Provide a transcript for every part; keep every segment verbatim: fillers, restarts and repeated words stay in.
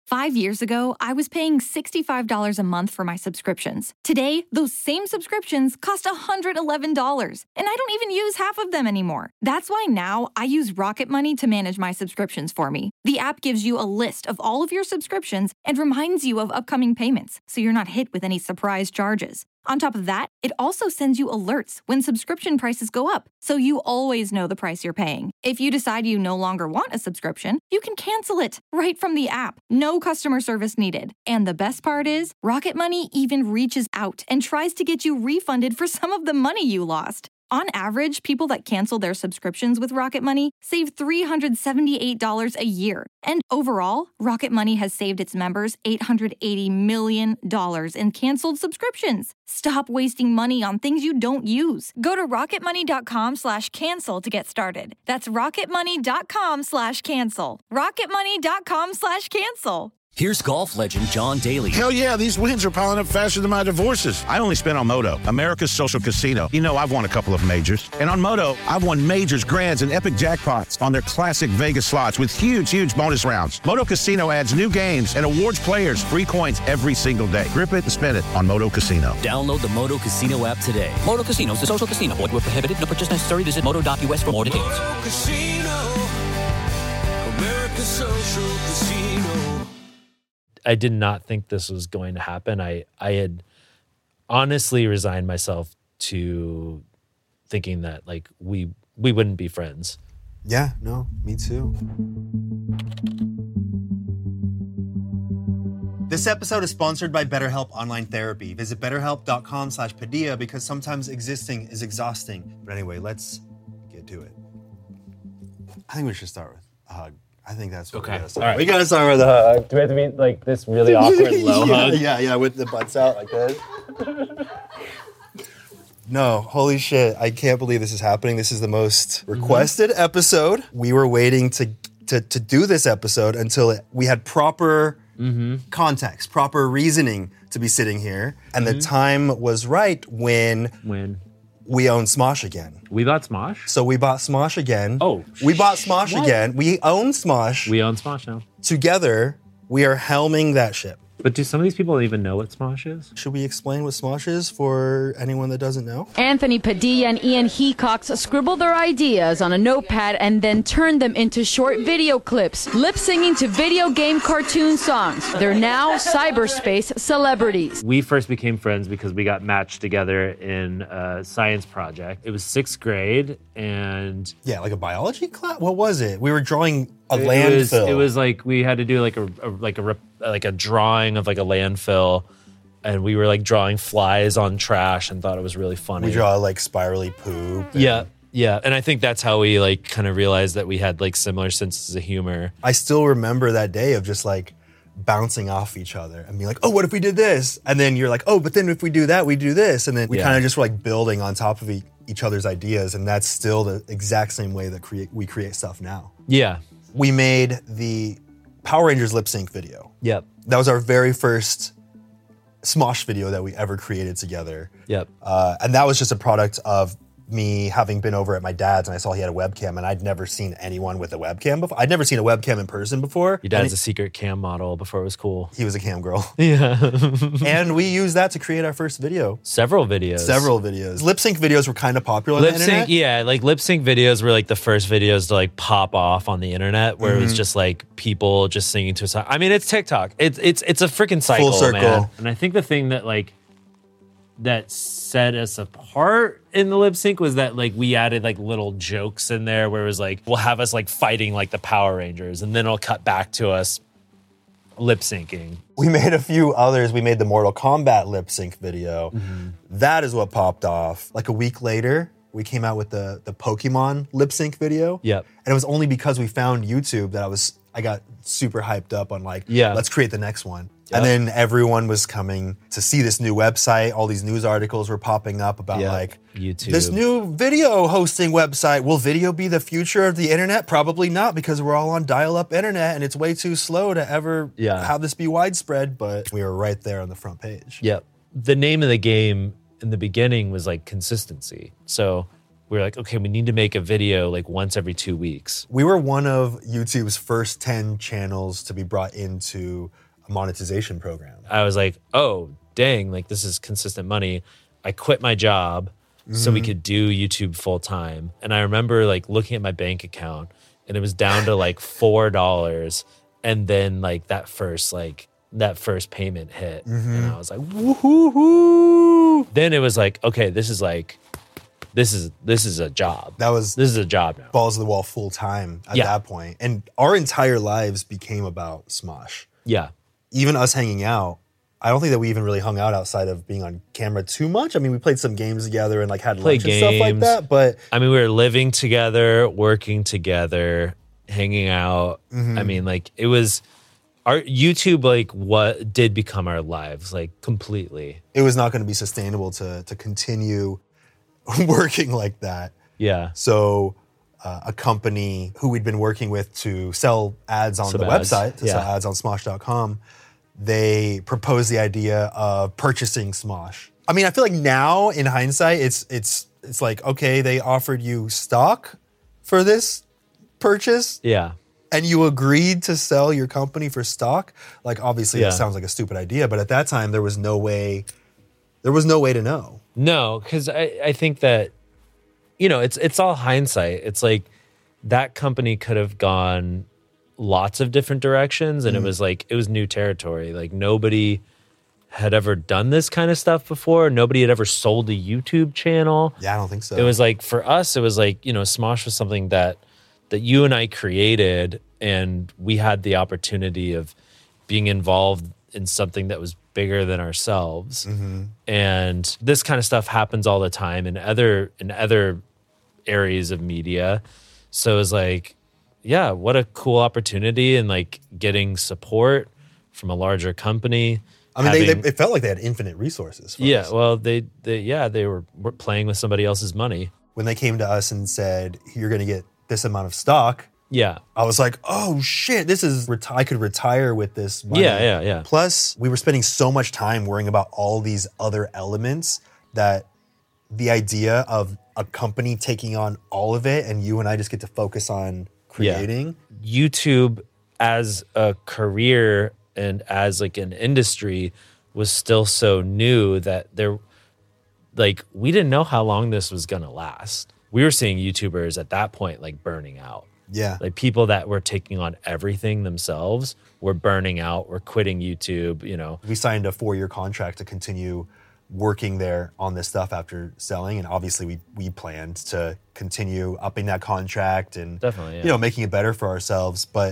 Five years ago, I was paying sixty-five dollars a month for my subscriptions. Today, those same subscriptions cost one hundred eleven dollars, and I don't even use half of them anymore. That's why now I use Rocket Money to manage my subscriptions for me. The app gives you a list of all of your subscriptions and reminds you of upcoming payments, so you're not hit with any surprise charges. On top of that, it also sends you alerts when subscription prices go up, so you always know the price you're paying. If you decide you no longer want a subscription, you can cancel it right from the app. No customer service needed. And the best part is, Rocket Money even reaches out and tries to get you refunded for some of the money you lost. On average, people that cancel their subscriptions with Rocket Money save three hundred seventy-eight dollars a year. And overall, Rocket Money has saved its members eight hundred eighty million dollars in canceled subscriptions. Stop wasting money on things you don't use. Go to rocketmoney.com slash cancel to get started. That's rocketmoney.com slash cancel. rocketmoney.com slash cancel. Here's golf legend John Daly. Hell yeah, these wins are piling up faster than my divorces. I only spent on Moto, America's social casino. You know, I've won a couple of majors. And on Moto, I've won majors, grands, and epic jackpots on their classic Vegas slots with huge, huge bonus rounds. Moto Casino adds new games and awards players free coins every single day. Grip it and spin it on Moto Casino. Download the Moto Casino app today. Moto Casino is a social casino. Void where prohibited. No purchase necessary. Visit moto dot u s for more details. Moto Casino, America's social casino. I did not think this was going to happen. I, I had honestly resigned myself to thinking that like we we wouldn't be friends. Yeah, no, me too. This episode is sponsored by BetterHelp Online Therapy. Visit betterhelp.com slash Padilla because sometimes existing is exhausting. But anyway, let's get to it. I think we should start with a hug. I think that's what Okay. we gotta start. All right. We gotta start with a hug. Do we have to be like this really awkward low yeah, hug? yeah, yeah, with the butts out like this. No, holy shit. I can't believe this is happening. This is the most requested mm-hmm. episode. We were waiting to, to, to do this episode until it, we had proper mm-hmm. context, proper reasoning to be sitting here. And mm-hmm. the time was right when... When? We own Smosh again. We bought Smosh? So we bought Smosh again. Oh. We bought Smosh what? again. We own Smosh. We own Smosh now. Together, we are helming that ship. But do some of these people even know what Smosh is? Should we explain what Smosh is for anyone that doesn't know? Anthony Padilla and Ian Hecox scribbled their ideas on a notepad and then turned them into short video clips, lip-singing to video game cartoon songs. They're now cyberspace celebrities. We first became friends because we got matched together in a science project. It was sixth grade, and... Yeah, like a biology class? What was it? We were drawing a it landfill. Was, it was like we had to do like a, a like a like a drawing of like a landfill, and we were like drawing flies on trash and thought it was really funny. We draw like spirally poop. and- Yeah, yeah, and I think that's how we like kind of realized that we had like similar senses of humor. I still remember that day of just like bouncing off each other and being like, oh, what if we did this? And then you're like, oh, but then if we do that, we do this. And then we Yeah. kind of just were like building on top of e- each other's ideas. And that's still the exact same way that create we create stuff now. Yeah. We made the Power Rangers lip sync video. Yep. That was our very first Smosh video that we ever created together. Yep. Uh, and that was just a product of me having been over at my dad's and I saw he had a webcam and I'd never seen anyone with a webcam before. I'd never seen a webcam in person before. Your dad's And a secret cam model before it was cool. he was a cam girl. Yeah. And we used that to create our first video. Several videos. Several videos. Lip sync videos were kind of popular on Lip the internet. sync, yeah, like lip sync videos were like the first videos to like pop off on the internet, where Mm-hmm. it was just like people just singing to a song. I mean, it's TikTok. It's it's it's a freaking cycle, Full circle. man. And I think the thing that like that set us apart in the lip sync was that like we added like little jokes in there, where it was like we'll have us like fighting like the Power Rangers, and then it'll cut back to us lip syncing. We made a few others. We made the Mortal Kombat lip sync video. Mm-hmm. That is what popped off. Like a week later, we came out with the the Pokemon lip sync video. Yep. And it was only because we found YouTube that I was I got super hyped up on like, Yeah. let's create the next one. Yep. And then everyone was coming to see this new website. All these news articles were popping up about Yep. like YouTube. this new video hosting website. Will video be the future of the internet? Probably not, because we're all on dial-up internet and it's way too slow to ever Yeah. have this be widespread. But we were right there on the front page. Yep. The name of the game in the beginning was like consistency. So we were like, okay, we need to make a video like once every two weeks. We were one of YouTube's first ten channels to be brought into a monetization program. I was like, oh, dang, like this is consistent money. I quit my job mm-hmm. so we could do YouTube full time. And I remember like looking at my bank account and it was down to like four dollars. And then like that first, like that first payment hit. Mm-hmm. And I was like, woohoo. Then it was like, okay, this is like, This is this is a job. That was this is a job now. Balls to the wall full time at yeah. that point. And our entire lives became about Smosh. Yeah. Even us hanging out, I don't think that we even really hung out outside of being on camera too much. I mean, we played some games together and like had Play lunch games. and stuff like that. But I mean, we were living together, working together, hanging out. Mm-hmm. I mean, like it was our YouTube, like what did become our lives, like completely. It was not going to be sustainable to to continue working like that. Yeah. So uh, a company who we'd been working with to sell ads on Some the ads. website, to Yeah. sell ads on Smosh dot com, they proposed the idea of purchasing Smosh. I mean, I feel like now in hindsight, it's it's it's like, okay, they offered you stock for this purchase Yeah. and you agreed to sell your company for stock. Like, obviously Yeah. that sounds like a stupid idea, but at that time there was no way, there was no way to know. No, because I, I think that, you know, it's it's all hindsight. It's like that company could have gone lots of different directions and mm. it was like, it was new territory. Like nobody had ever done this kind of stuff before. Nobody had ever sold a YouTube channel. Yeah, I don't think so. It was like, for us, it was like, you know, Smosh was something that that you and I created and we had the opportunity of being involved in something that was bigger than ourselves. Mm-hmm. And this kind of stuff happens all the time in other in other areas of media. So it was like, yeah, what a cool opportunity, and like getting support from a larger company. I mean, having, they, they, it felt like they had infinite resources. For yeah, us. well, they, they, yeah, they were were playing with somebody else's money. When they came to us and said, you're going to get this amount of stock, Yeah, I was like, oh shit, this is, reti- I could retire with this money. Yeah, yeah, yeah. Plus, we were spending so much time worrying about all these other elements that the idea of a company taking on all of it and you and I just get to focus on creating. Yeah. YouTube as a career and as like an industry was still so new that there, like, we didn't know how long this was gonna last. We were seeing YouTubers at that point like burning out. Yeah. Like people that were taking on everything themselves were burning out, were quitting YouTube, you know. We signed a four-year contract to continue working there on this stuff after selling, and obviously we we planned to continue upping that contract and Definitely, yeah. you know, making it better for ourselves. But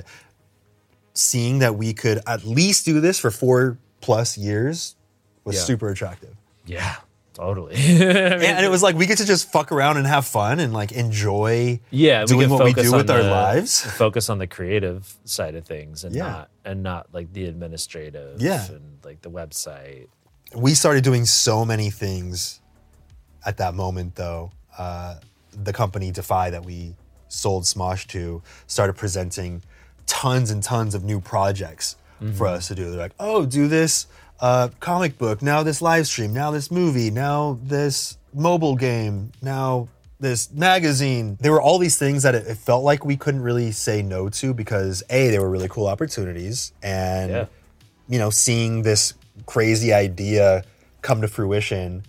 seeing that we could at least do this for four plus years was Yeah. super attractive. Yeah, totally. and, and it was like we get to just fuck around and have fun and like enjoy Yeah, we doing can what we focus do on with our the- lives. Focus on the creative side of things and Yeah. not and not like the administrative Yeah. and like the website. We started doing so many things at that moment, though. Uh, the company Defy that we sold Smosh to started presenting tons and tons of new projects for us to do. They're like, oh, do this uh, comic book, now this live stream, now this movie, now this mobile game, now this magazine. There were all these things that it, it felt like we couldn't really say no to because A, they were really cool opportunities, and Yeah. you know, seeing this crazy idea come to fruition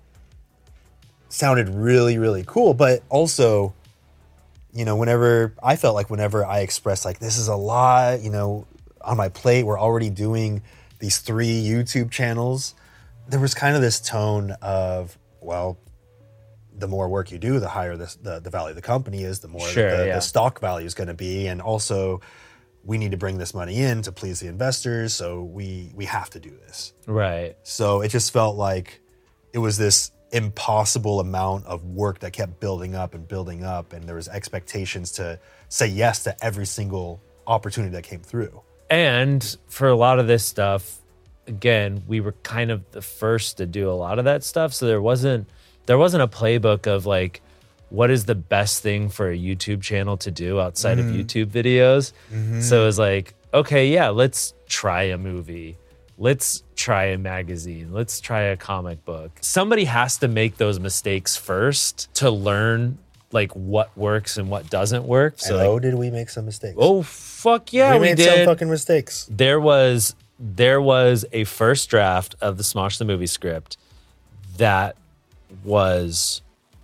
sounded really, really cool. But also, you know, whenever I felt like whenever I expressed like, this is a lot, you know, on my plate, we're already doing these three YouTube channels, there was kind of this tone of, well, the more work you do, the higher the, the, the value of the company is, the more Sure, the, yeah. the stock value is going to be. And also, we need to bring this money in to please the investors, so we we have to do this. Right. So it just felt like it was this impossible amount of work that kept building up and building up, and there was expectations to say yes to every single opportunity that came through. And for a lot of this stuff, again, we were kind of the first to do a lot of that stuff. So there wasn't there wasn't a playbook of like, what is the best thing for a YouTube channel to do outside Mm-hmm. of YouTube videos? So it was like, okay, yeah, let's try a movie. Let's try a magazine. Let's try a comic book. Somebody has to make those mistakes first to learn like what works and what doesn't work. So and oh, like, did we make some mistakes? oh fuck yeah, we, we, made did. some fucking mistakes. There was there was a first draft of the Smosh the movie script that was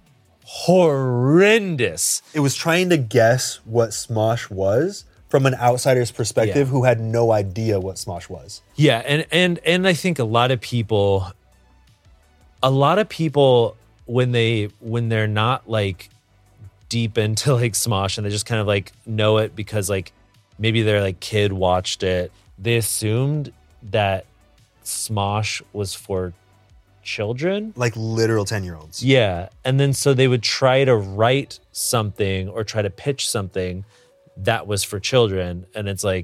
horrendous. It was trying to guess what Smosh was from an outsider's perspective Yeah. who had no idea what Smosh was. Yeah, and and and I think a lot of people a lot of people when they when they're not like deep into like Smosh and they just kind of like know it because like maybe their like kid watched it, they assumed that Smosh was for children. Like literal ten-year-olds. Yeah. And then so they would try to write something or try to pitch something that was for children. And it's like,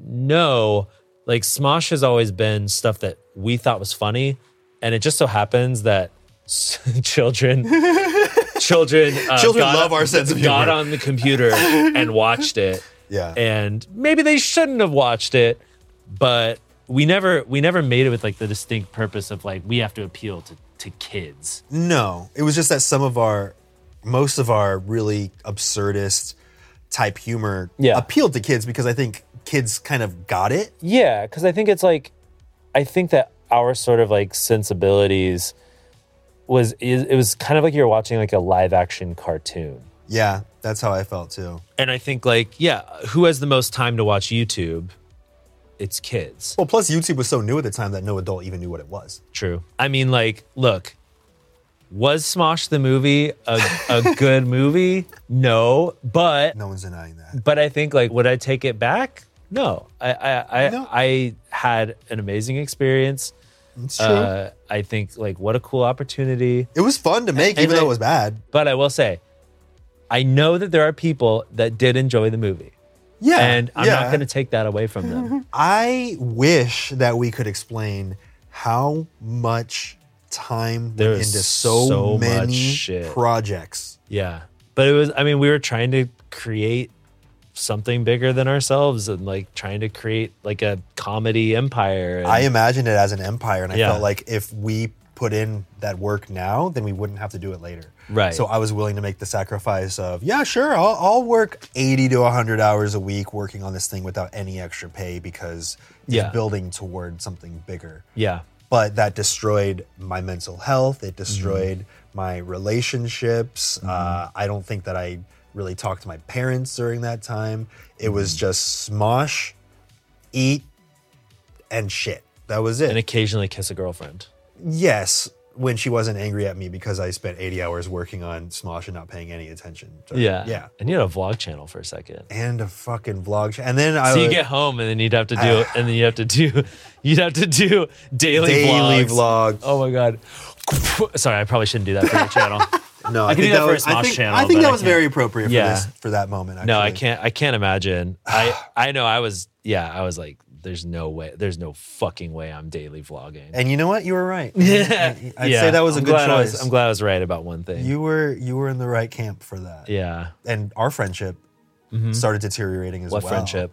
no, like Smosh has always been stuff that we thought was funny. And it just so happens that children, children, uh, Children got, love our sense of humor. got on the computer and watched it. Yeah. And maybe they shouldn't have watched it, but we never we never made it with like the distinct purpose of like we have to appeal to, to kids. No, it was just that some of our, most of our really absurdist type humor Yeah. appealed to kids because I think kids kind of got it. Yeah, because I think it's like, I think that our sort of like sensibilities was is, it was kind of like you're watching like a live action cartoon. Yeah, that's how I felt too. And I think like, yeah, who has the most time to watch YouTube? It's kids. Well, plus YouTube was so new at the time that no adult even knew what it was. True. I mean, like, look, was Smosh the movie a, a good movie? No, but No one's denying that. but I think like, would I take it back? No, I I I, No. I had an amazing experience. It's true. Uh, I think like what a cool opportunity. It was fun to make, And even I- though it was bad. But I will say, I know that there are people that did enjoy the movie. Yeah, And I'm yeah. not going to take that away from them. I wish that we could explain how much time There went was into so, so much many shit. projects. Yeah. But it was, I mean, we were trying to create something bigger than ourselves and like trying to create like a comedy empire. And I imagined it as an empire, and I Yeah. felt like if we put in that work now, then we wouldn't have to do it later. Right. So I was willing to make the sacrifice of, yeah, sure, I'll, I'll work eighty to one hundred hours a week working on this thing without any extra pay because it's Yeah. building toward something bigger. yeah. But that destroyed my mental health. It Mm-hmm. destroyed my relationships. Uh, I don't think that I really talked to my parents during that time. It was Mm-hmm. just smosh, eat, and shit. That was it. And occasionally kiss a girlfriend. Yes, when she wasn't angry at me because I spent eighty hours working on Smosh and not paying any attention. So, Yeah. Yeah. And you had a vlog channel for a second. And a fucking vlog. ch- And then I So you would- get home and then you'd have to do, and then you have to do, you'd have to do daily, daily vlogs. vlog. Oh my God. Sorry, I probably shouldn't do that for your channel. No, I can think do that for a was, I Smosh think, channel, I think but that I was can't- very appropriate for Yeah. this for that moment. Actually. No, I can't. I can't imagine. I I know. I was. Yeah, I was like, "There's no way. There's no fucking way I'm daily vlogging." And you know what? You were right. I'd Yeah, say that was a I'm good glad I choice. was, I'm glad I was right about one thing. You were you were in the right camp for that. yeah. And our friendship started deteriorating as What well. friendship?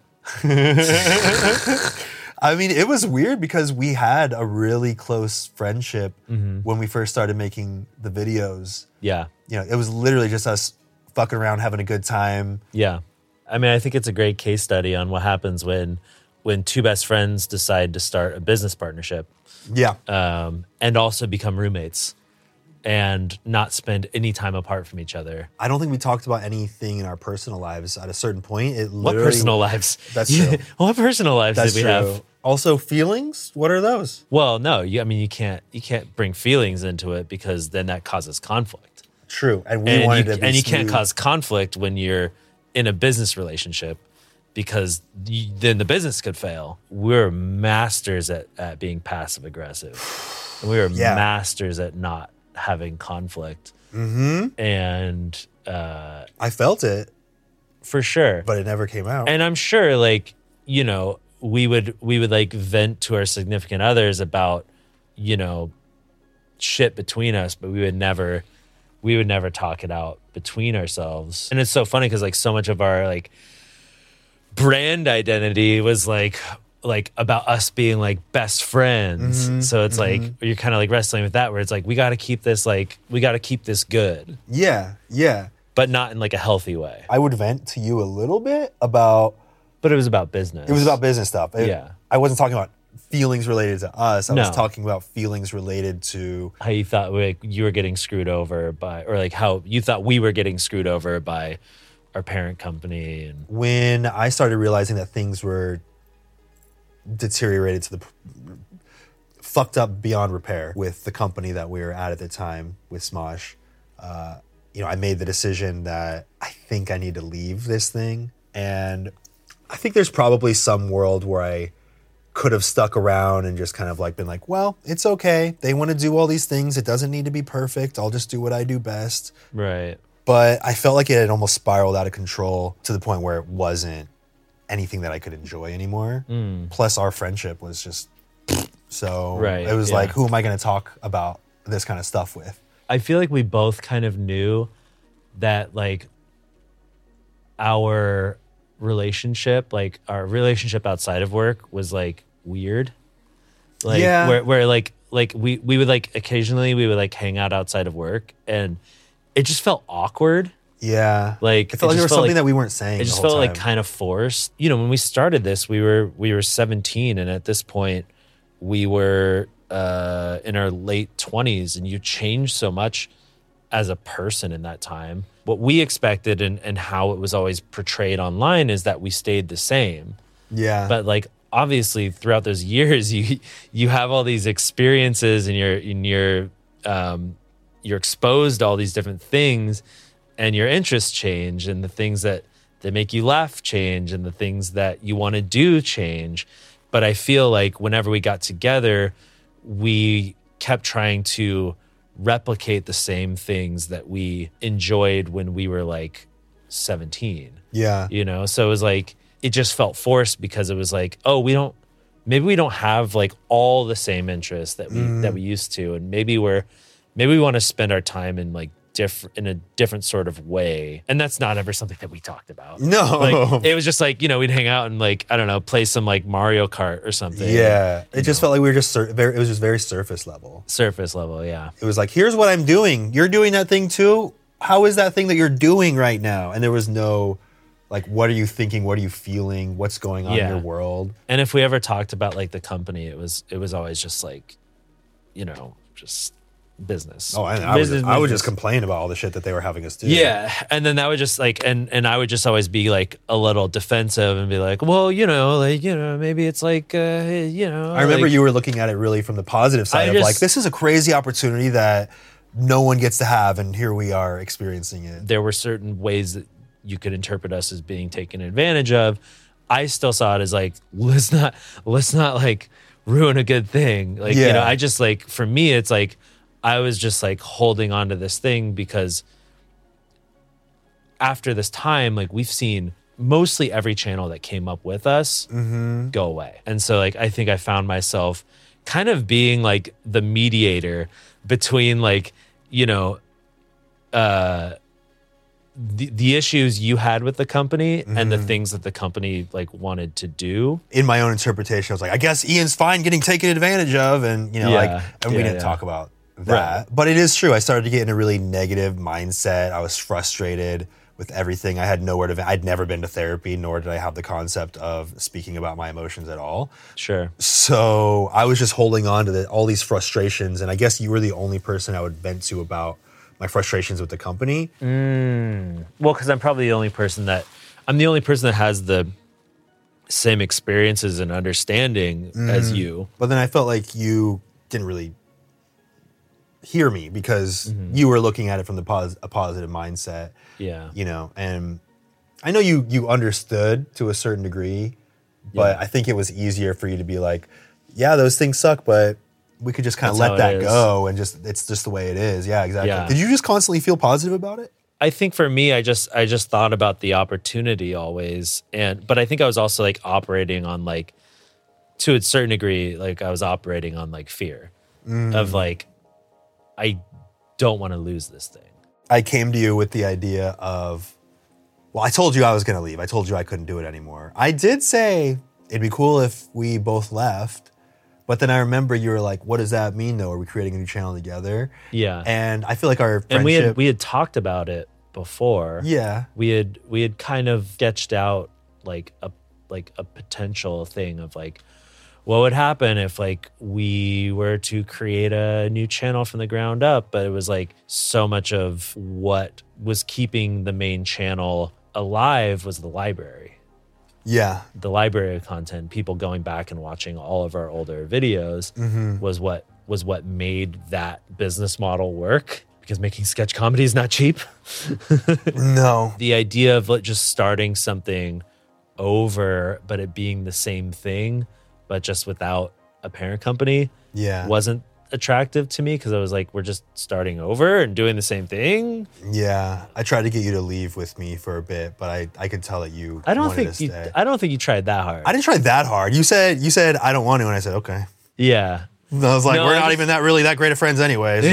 I mean, it was weird because we had a really close friendship Mm-hmm. when we first started making the videos. Yeah. You know, it was literally just us fucking around, having a good time. Yeah. I mean, I think it's a great case study on what happens when when two best friends decide to start a business partnership Yeah. um, and also become roommates and not spend any time apart from each other. I don't think we talked about anything in our personal lives at a certain point. It What literally, personal lives? That's true. What personal lives That's did we true. have? Also, feelings. What are those? Well, no, you, I mean you can't you can't bring feelings into it because then that causes conflict. True. And we And wanted you, to be and you can't smooth. cause conflict when you're in a business relationship because you, then the business could fail. We're masters at, at being passive aggressive. And we were Yeah. masters at not having conflict. Mm-hmm. And uh, I felt it, for sure. but it never came out. And I'm sure, like, you know, we would we would like vent to our significant others about, you know, shit between us, but we would never we would never talk it out between ourselves. And it's so funny because like so much of our like brand identity was like like about us being like best friends. Mm-hmm, So it's like you're kind of like wrestling with that where it's like we got to keep this like we got to keep this good. Yeah, yeah. but not in like a healthy way. I would vent to you a little bit about. But it was about business. It was about business stuff. It, Yeah. I wasn't talking about feelings related to us. I was No. talking about feelings related to. How you thought like you were getting screwed over by, or like how you thought we were getting screwed over by our parent company. And When I started realizing that things were deteriorated to the fucked up beyond repair with the company that we were at at the time with Smosh, uh, you know, I made the decision that I think I need to leave this thing. And I think there's probably some world where I could have stuck around and just kind of like been like, well, it's okay. They want to do all these things. It doesn't need to be perfect. I'll just do what I do best. right. But I felt like it had almost spiraled out of control to the point where it wasn't anything that I could enjoy anymore. Plus, our friendship was just so. Right, It was yeah. like, who am I going to talk about this kind of stuff with? I feel like we both kind of knew that like our relationship, like our relationship outside of work was like weird. Like Yeah. where where like like we we would like occasionally we would like hang out outside of work and it just felt awkward. Yeah. Like I felt it like there just was felt something like- that we weren't saying. It the just whole felt like time. kind of forced. You know, when we started this, we were we were seventeen, and at this point, we were uh, in our late twenties, and you changed so much as a person in that time. What we expected and, and how it was always portrayed online is that we stayed the same. Yeah. But like obviously throughout those years, you you have all these experiences, and you're and you're um, you're exposed to all these different things. And your interests change, and the things that, that make you laugh change, and the things that you want to do change. But I feel like whenever we got together, we kept trying to replicate the same things that we enjoyed when we were like seventeen. yeah. You know, so it was like, it just felt forced because it was like, oh, we don't, maybe we don't have like all the same interests that we, that we used to. And maybe we're, maybe we want to spend our time in like, different in a different sort of way, and that's not ever something that we talked about. No. Like, it was just like, you know, we'd hang out and like, I don't know, play some like Mario Kart or something. Yeah. It just felt like we were just sur- very, it was just very surface level. Surface level, yeah. It was like, here's what I'm doing. You're doing that thing too. How is that thing that you're doing right now? And there was no, like, what are you thinking? What are you feeling? What's going on Yeah. in your world? And if we ever talked about like the company, it was it was always just like, you know, just business. Oh, and I, was Business, just, I would business. just complain about all the shit that they were having us do. Yeah, and then that would just like, and and I would just always be like a little defensive and be like, well, you know, like, you know, maybe it's like, uh, you know. I remember like, you were looking at it really from the positive side I of just- like, this is a crazy opportunity that no one gets to have, and here we are experiencing it. there were certain ways that you could interpret us as being taken advantage of. I still saw it as like, let's not, let's not like ruin a good thing. Like, you Yeah. know, I just like, for me, it's like, I was just like holding on to this thing because after this time, like we've seen mostly every channel that came up with us go away. And so like, I think I found myself kind of being like the mediator between like, you know, uh, the, the issues you had with the company and the things that the company like wanted to do. In my own interpretation, I was like, I guess Ian's fine getting taken advantage of, and you know, Yeah. like, and we Yeah, didn't yeah. talk about that. But it is true. I started to get in a really negative mindset. I was frustrated with everything. I had nowhere to. I'd never been to therapy, nor did I have the concept of speaking about my emotions at all. Sure. So I was just holding on to the, all these frustrations, and I guess you were the only person I would vent to about my frustrations with the company. Well, because I'm probably the only person that I'm the only person that has the same experiences and understanding as you. But then I felt like you didn't really hear me because you were looking at it from the pos- a positive mindset. Yeah. You know, and I know you you understood to a certain degree, but Yeah. I think it was easier for you to be like, yeah, those things suck, but we could just kind of That's let how it that is. go and just it's just the way it is. Yeah, exactly. Yeah. Did you just constantly feel positive about it? I think for me, I just I just thought about the opportunity always, and but I think I was also like operating on like to a certain degree, like I was operating on like fear of like I don't want to lose this thing. I came to you with the idea of, well, I told you I was going to leave. I told you I couldn't do it anymore. I did say it'd be cool if we both left. But then I remember you were like, what does that mean though? Are we creating a new channel together? Yeah. And I feel like our friendship. And we had we had talked about it before. Yeah. We had we had kind of sketched out like a like a potential thing of like what would happen if like we were to create a new channel from the ground up, but it was like so much of what was keeping the main channel alive was the library. Yeah. The library of content, people going back and watching all of our older videos Mm-hmm. was what was what made that business model work, because making sketch comedy is not cheap. No. The idea of like just starting something over, but it being the same thing, but just without a parent company, Yeah. wasn't attractive to me, because I was like, we're just starting over and doing the same thing. Yeah. I tried to get you to leave with me for a bit, but I, I could tell that you I don't wanted think to you. stay. I don't think you tried that hard. I didn't try that hard. You said you said I don't want to, and I said okay. Yeah. And I was like, No, we're I not just- even that really that great of friends anyway.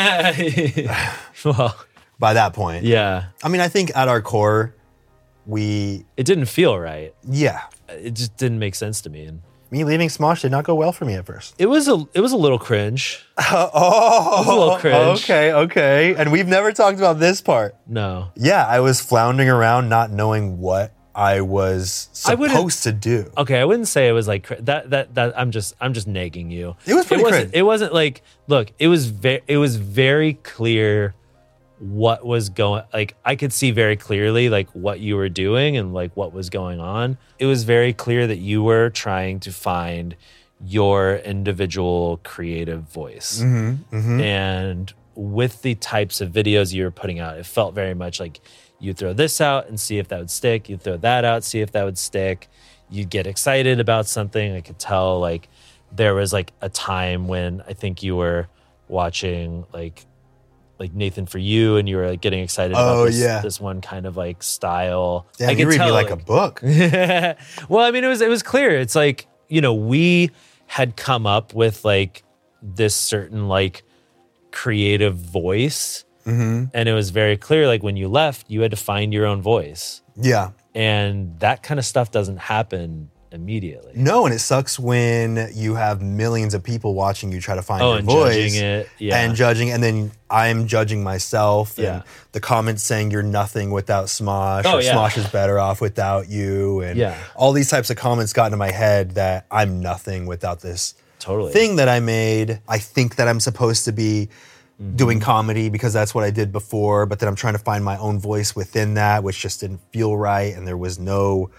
So Well, by that point, yeah. I mean, I think at our core, we It didn't feel right. yeah. It just didn't make sense to me, and Me leaving Smosh did not go well for me at first. it was a it was a little cringe. Oh, a little cringe. Okay, okay. And we've never talked about this part. No. Yeah, I was floundering around, not knowing what I was I wouldn't- supposed to do. Okay, I wouldn't say it was like cr- that. That that I'm just I'm just nagging you. It was pretty it wasn't, cringe. It wasn't like look. It was very it was very clear what was going. Like I could see very clearly like what you were doing and like what was going on. It was very clear that you were trying to find your individual creative voice, Mm-hmm, and with the types of videos you were putting out, it felt very much like you throw this out and see if that would stick. You throw that out, see if that would stick. You'd get excited about something. I could tell like there was like a time when I think you were watching like like Nathan For You, and you were like getting excited Oh, about this, yeah. this one kind of like style. Damn, I you could read me tell, like, a book. well, I mean, it was it was clear. It's like, you know, we had come up with like this certain like creative voice, Mm-hmm. and it was very clear. Like when you left, you had to find your own voice, Yeah. and that kind of stuff doesn't happen immediately. No, and it sucks when you have millions of people watching you try to find Oh, your and voice. judging it, yeah. And judging, and then I'm judging myself. Yeah. And the comments saying you're nothing without Smosh, Oh, or yeah. Smosh is better off without you. And Yeah. all these types of comments got into my head that I'm nothing without this Totally. thing that I made. I think that I'm supposed to be Mm-hmm. doing comedy because that's what I did before, but then I'm trying to find my own voice within that, which just didn't feel right, and there was no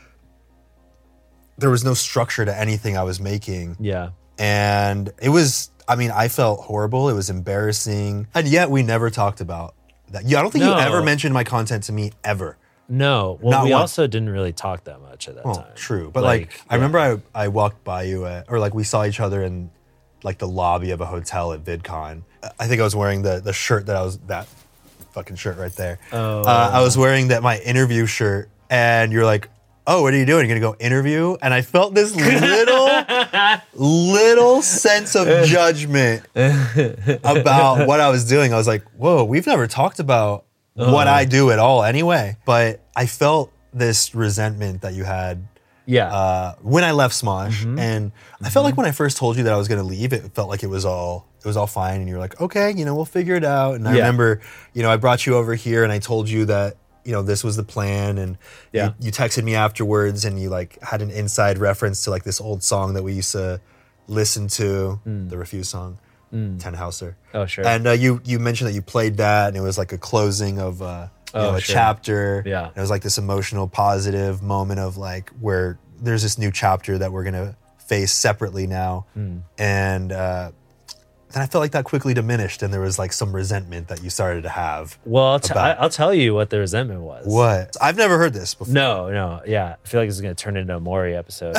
there was no structure to anything I was making. Yeah. And it was, I mean, I felt horrible. It was embarrassing. And yet we never talked about that. Yeah, I don't think No. you ever mentioned my content to me ever. No. Well, Not we once. also didn't really talk that much at that Well, time. true. But like, I yeah. remember I, I walked by you at, or like we saw each other in like the lobby of a hotel at VidCon. I think I was wearing the the shirt that I was, that fucking shirt right there. Oh. Uh, I was wearing that my interview shirt, and you're like, oh, what are you doing? You're gonna go interview? And I felt this little, little sense of judgment about what I was doing. I was like, whoa, we've never talked about what I do at all anyway. But I felt this resentment that you had Yeah. uh, when I left Smosh, Mm-hmm. and I felt like when I first told you that I was going to leave, it felt like it was all it was all fine, and you were like, okay, you know, we'll figure it out. And I Yeah. remember, you know, I brought you over here, and I told you that, you know, this was the plan, and Yeah. you, you texted me afterwards, and you like had an inside reference to like this old song that we used to listen to, the Refuse song, Ten Houser. Mm. Oh, sure. And uh, you you mentioned that you played that, and it was like a closing of uh, you Oh, know, a sure. chapter. Yeah. And it was like this emotional, positive moment of like where there's this new chapter that we're gonna face separately now, Hmm. and uh, then I felt like that quickly diminished, and there was like some resentment that you started to have. well, I'll, t- about- I'll tell you what the resentment was. What? I've never heard this before. No, no, yeah. I feel like this is going to turn into a Maury episode.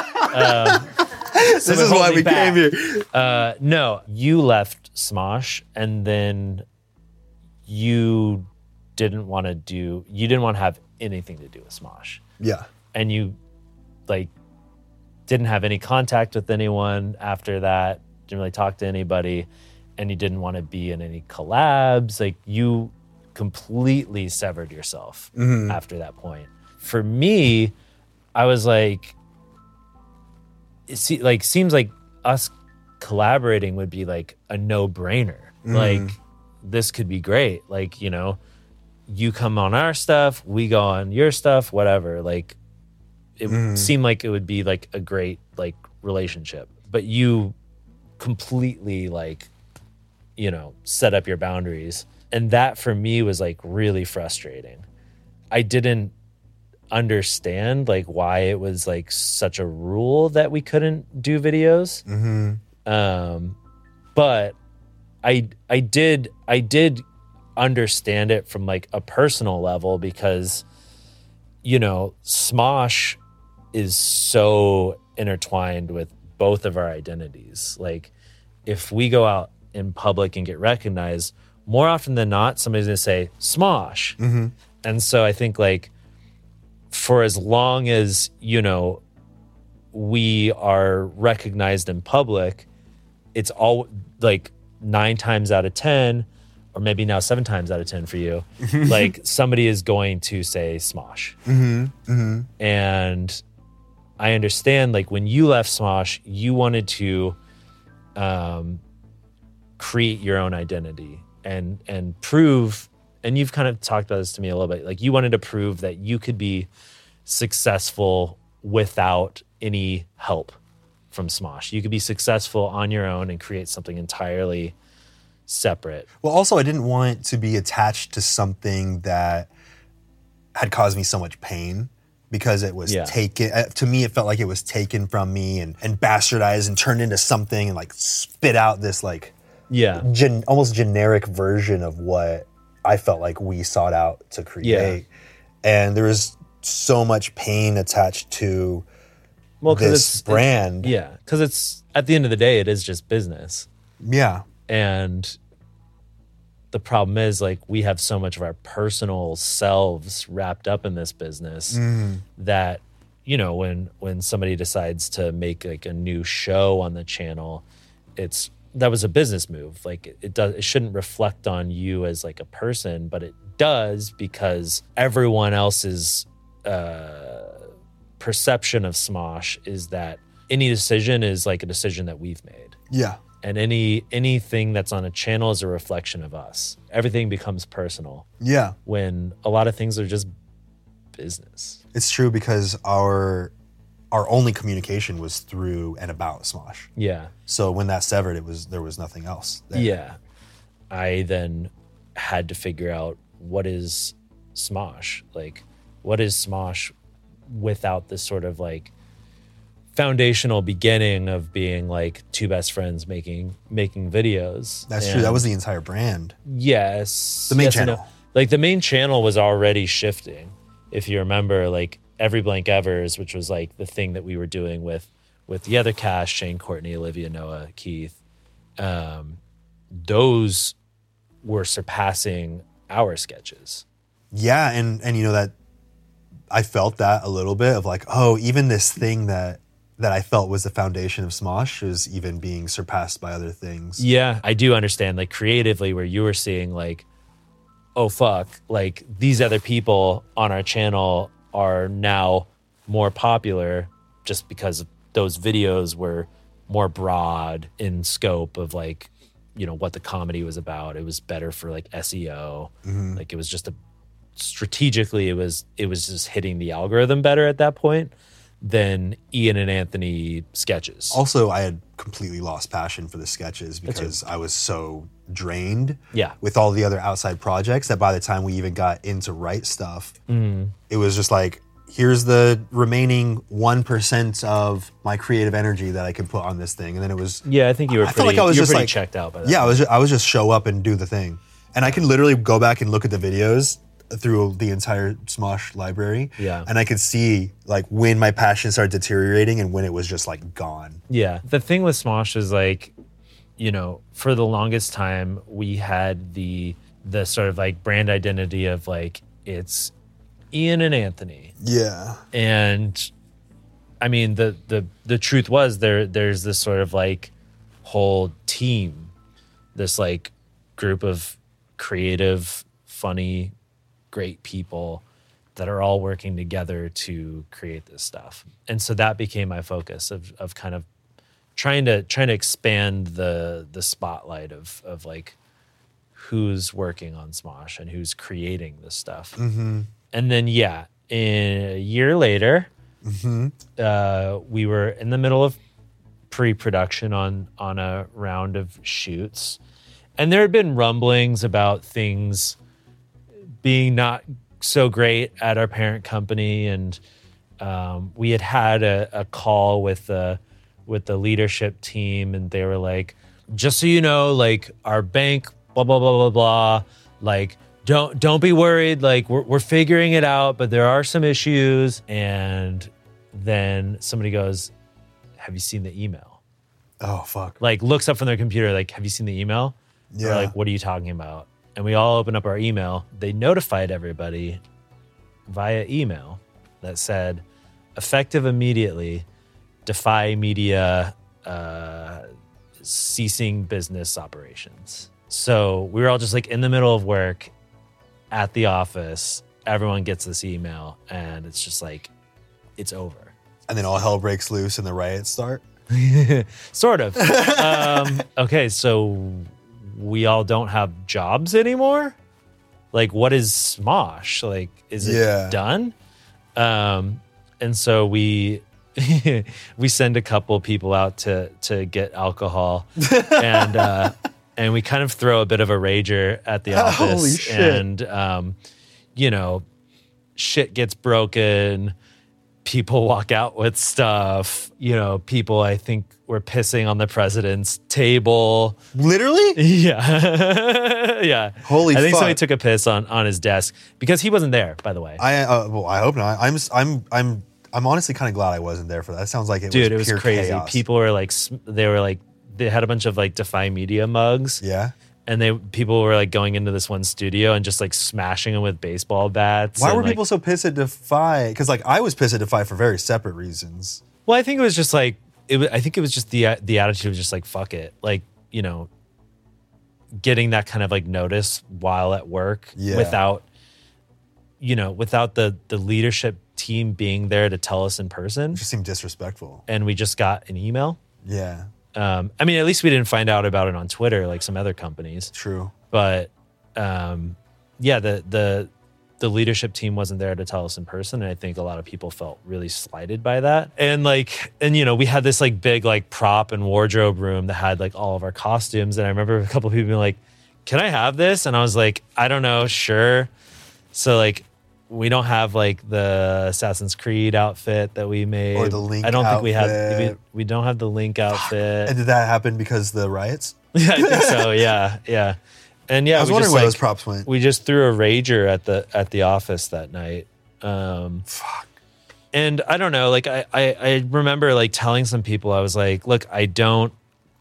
This is why we came here. Uh, no, you left Smosh, and then you didn't want to do, you didn't want to have anything to do with Smosh. Yeah. And you, like, didn't have any contact with anyone after that, didn't really talk to anybody, and you didn't want to be in any collabs. Like, you completely severed yourself after that point. For me, I was like, it se- like seems like us collaborating would be like a no-brainer. Like, this could be great. Like, you know, you come on our stuff, we go on your stuff, whatever. Like, it Mm. seemed like it would be like a great like relationship, but you completely like, you know, set up your boundaries. And that for me was like really frustrating. I didn't understand like why it was like such a rule that we couldn't do videos. Mm-hmm. Um, but I I did I did understand it from like a personal level because, you know, Smosh is so intertwined with both of our identities. Like, if we go out in public and get recognized, more often than not, somebody's gonna say Smosh. Mm-hmm. And so I think like for as long as, you know, we are recognized in public, it's all like nine times out of ten, or maybe now seven times out of ten for you, like somebody is going to say Smosh. Mm-hmm. Mm-hmm. And I understand, like, when you left Smosh, you wanted to um, create your own identity and and prove, and you've kind of talked about this to me a little bit, like you wanted to prove that you could be successful without any help from Smosh. You could be successful on your own and create something entirely separate. Well, also, I didn't want to be attached to something that had caused me so much pain because it was Yeah. taken, uh, to me, it felt like it was taken from me and, and bastardized and turned into something and like spit out this like Yeah. gen, almost generic version of what I felt like we sought out to create. And there was so much pain attached to Well, 'cause this it's brand. It, yeah, because it's at the end of the day, it is just business. Yeah. And the problem is, like, we have so much of our personal selves wrapped up in this business that, you know, when when somebody decides to make like a new show on the channel, it's that was a business move. Like, it, it does it shouldn't reflect on you as like a person, but it does because everyone else's uh, perception of Smosh is that any decision is like a decision that we've made. Yeah. And any anything that's on a channel is a reflection of us. Everything becomes personal Yeah. when a lot of things are just business. It's true because our our only communication was through and about Smosh. Yeah. So when that severed, it was there was nothing else there. Yeah. I then had to figure out what is Smosh? Like, what is Smosh without this sort of like foundational beginning of being like two best friends making making videos. That's And true. That was the entire brand. yes. The main yes and channel. no. Like, the main channel was already shifting. If you remember, like Every Blank Evers, which was like the thing that we were doing with with the other cast, Shane, Courtney, Olivia, Noah, Keith, um, those were surpassing our sketches. Yeah, and and you know that I felt that a little bit of like, oh, even this thing that that I felt was the foundation of Smosh is even being surpassed by other things. Yeah, I do understand, like, creatively, where you were seeing like, oh fuck, like these other people on our channel are now more popular just because those videos were more broad in scope of like, you know, what the comedy was about. It was better for like S E O. Mm-hmm. Like, it was just a strategically it was it was just hitting the algorithm better at that point than Ian and Anthony sketches. Also, I had completely lost passion for the sketches because I was so drained Yeah. with all the other outside projects that by the time we even got into Right Stuff, it was just like, here's the remaining one percent of my creative energy that I can put on this thing. And then it was, Yeah, I think you were I pretty, felt like I was you were just pretty like, checked out by that. yeah, I was, just, I was just show up and do the thing. And I can literally go back and look at the videos through the entire Smosh library. Yeah. And I could see like when my passion started deteriorating and when it was just like gone. Yeah. The thing with Smosh is like, you know, for the longest time we had the the sort of like brand identity of like, it's Ian and Anthony. Yeah. And I mean, the the the truth was there there's this sort of like whole team, this like group of creative, funny, great people that are all working together to create this stuff. And so that became my focus of of kind of trying to trying to expand the the spotlight of of like who's working on Smosh and who's creating this stuff. Mm-hmm. And then, yeah, in a year later, mm-hmm. uh, we were in the middle of pre-production on on a round of shoots, and there had been rumblings about things being not so great at our parent company, and um, we had had a, a call with the with the leadership team, and they were like, just so you know, like our bank, blah blah blah blah blah, like don't don't be worried, like we're we're figuring it out, but there are some issues. And then somebody goes, have you seen the email? Oh, fuck. Like looks up from their computer, like, have you seen the email? Yeah. We're like, what are you talking about? And we all open up our email. They notified everybody via email that said, effective immediately, Defy Media uh, ceasing business operations. So we were all just like in the middle of work at the office. Everyone gets this email and it's just like, it's over. And then all hell breaks loose and the riots start? Sort of. um, okay, so we all don't have jobs anymore? Like, what is Smosh? Like, is it Yeah. done? Um, and so we we send a couple people out to to get alcohol, and uh, and we kind of throw a bit of a rager at the office. Holy shit. And um, you know, shit gets broken. People walk out with stuff. You know, people I think were pissing on the president's table. Literally? Yeah, yeah. Holy I think fuck. somebody took a piss on on his desk because he wasn't there. By the way, I uh, well, I hope not. I'm I'm I'm I'm honestly kind of glad I wasn't there for that. That sounds like it dude, was it was pure crazy. chaos. People were like, sm- they were like, they had a bunch of like Defy Media mugs. Yeah. And they people were like going into this one studio and just like smashing them with baseball bats. Why and, were like- people so pissed at Defy? Because like I was pissed at Defy for very separate reasons. Well, I think it was just like it. Was, I think it was just the the attitude was just like fuck it, like you know, getting that kind of like notice while at work Yeah. without, you know, without the the leadership team being there to tell us in person, It just seemed disrespectful. and we just got an email. Yeah. Um, I mean, at least we didn't find out about it on Twitter like some other companies. True. But um, yeah, the the the leadership team wasn't there to tell us in person, and I think a lot of people felt really slighted by that. And like, and you know, we had this like big like prop and wardrobe room that had like all of our costumes, and I remember a couple of people being like, "Can I have this?" And I was like, "I don't know, sure." So like, we don't have like the Assassin's Creed outfit that we made, Or the Link I don't think we have. outfit. We, we don't have the Link outfit. And did that happen because of the riots? Yeah, I think so. Yeah, yeah, and yeah. I was we wondering just, where like, those props went. We just threw a rager at the at the office that night. Um, Fuck. and I don't know. Like I, I I remember like telling some people, I was like, look, I don't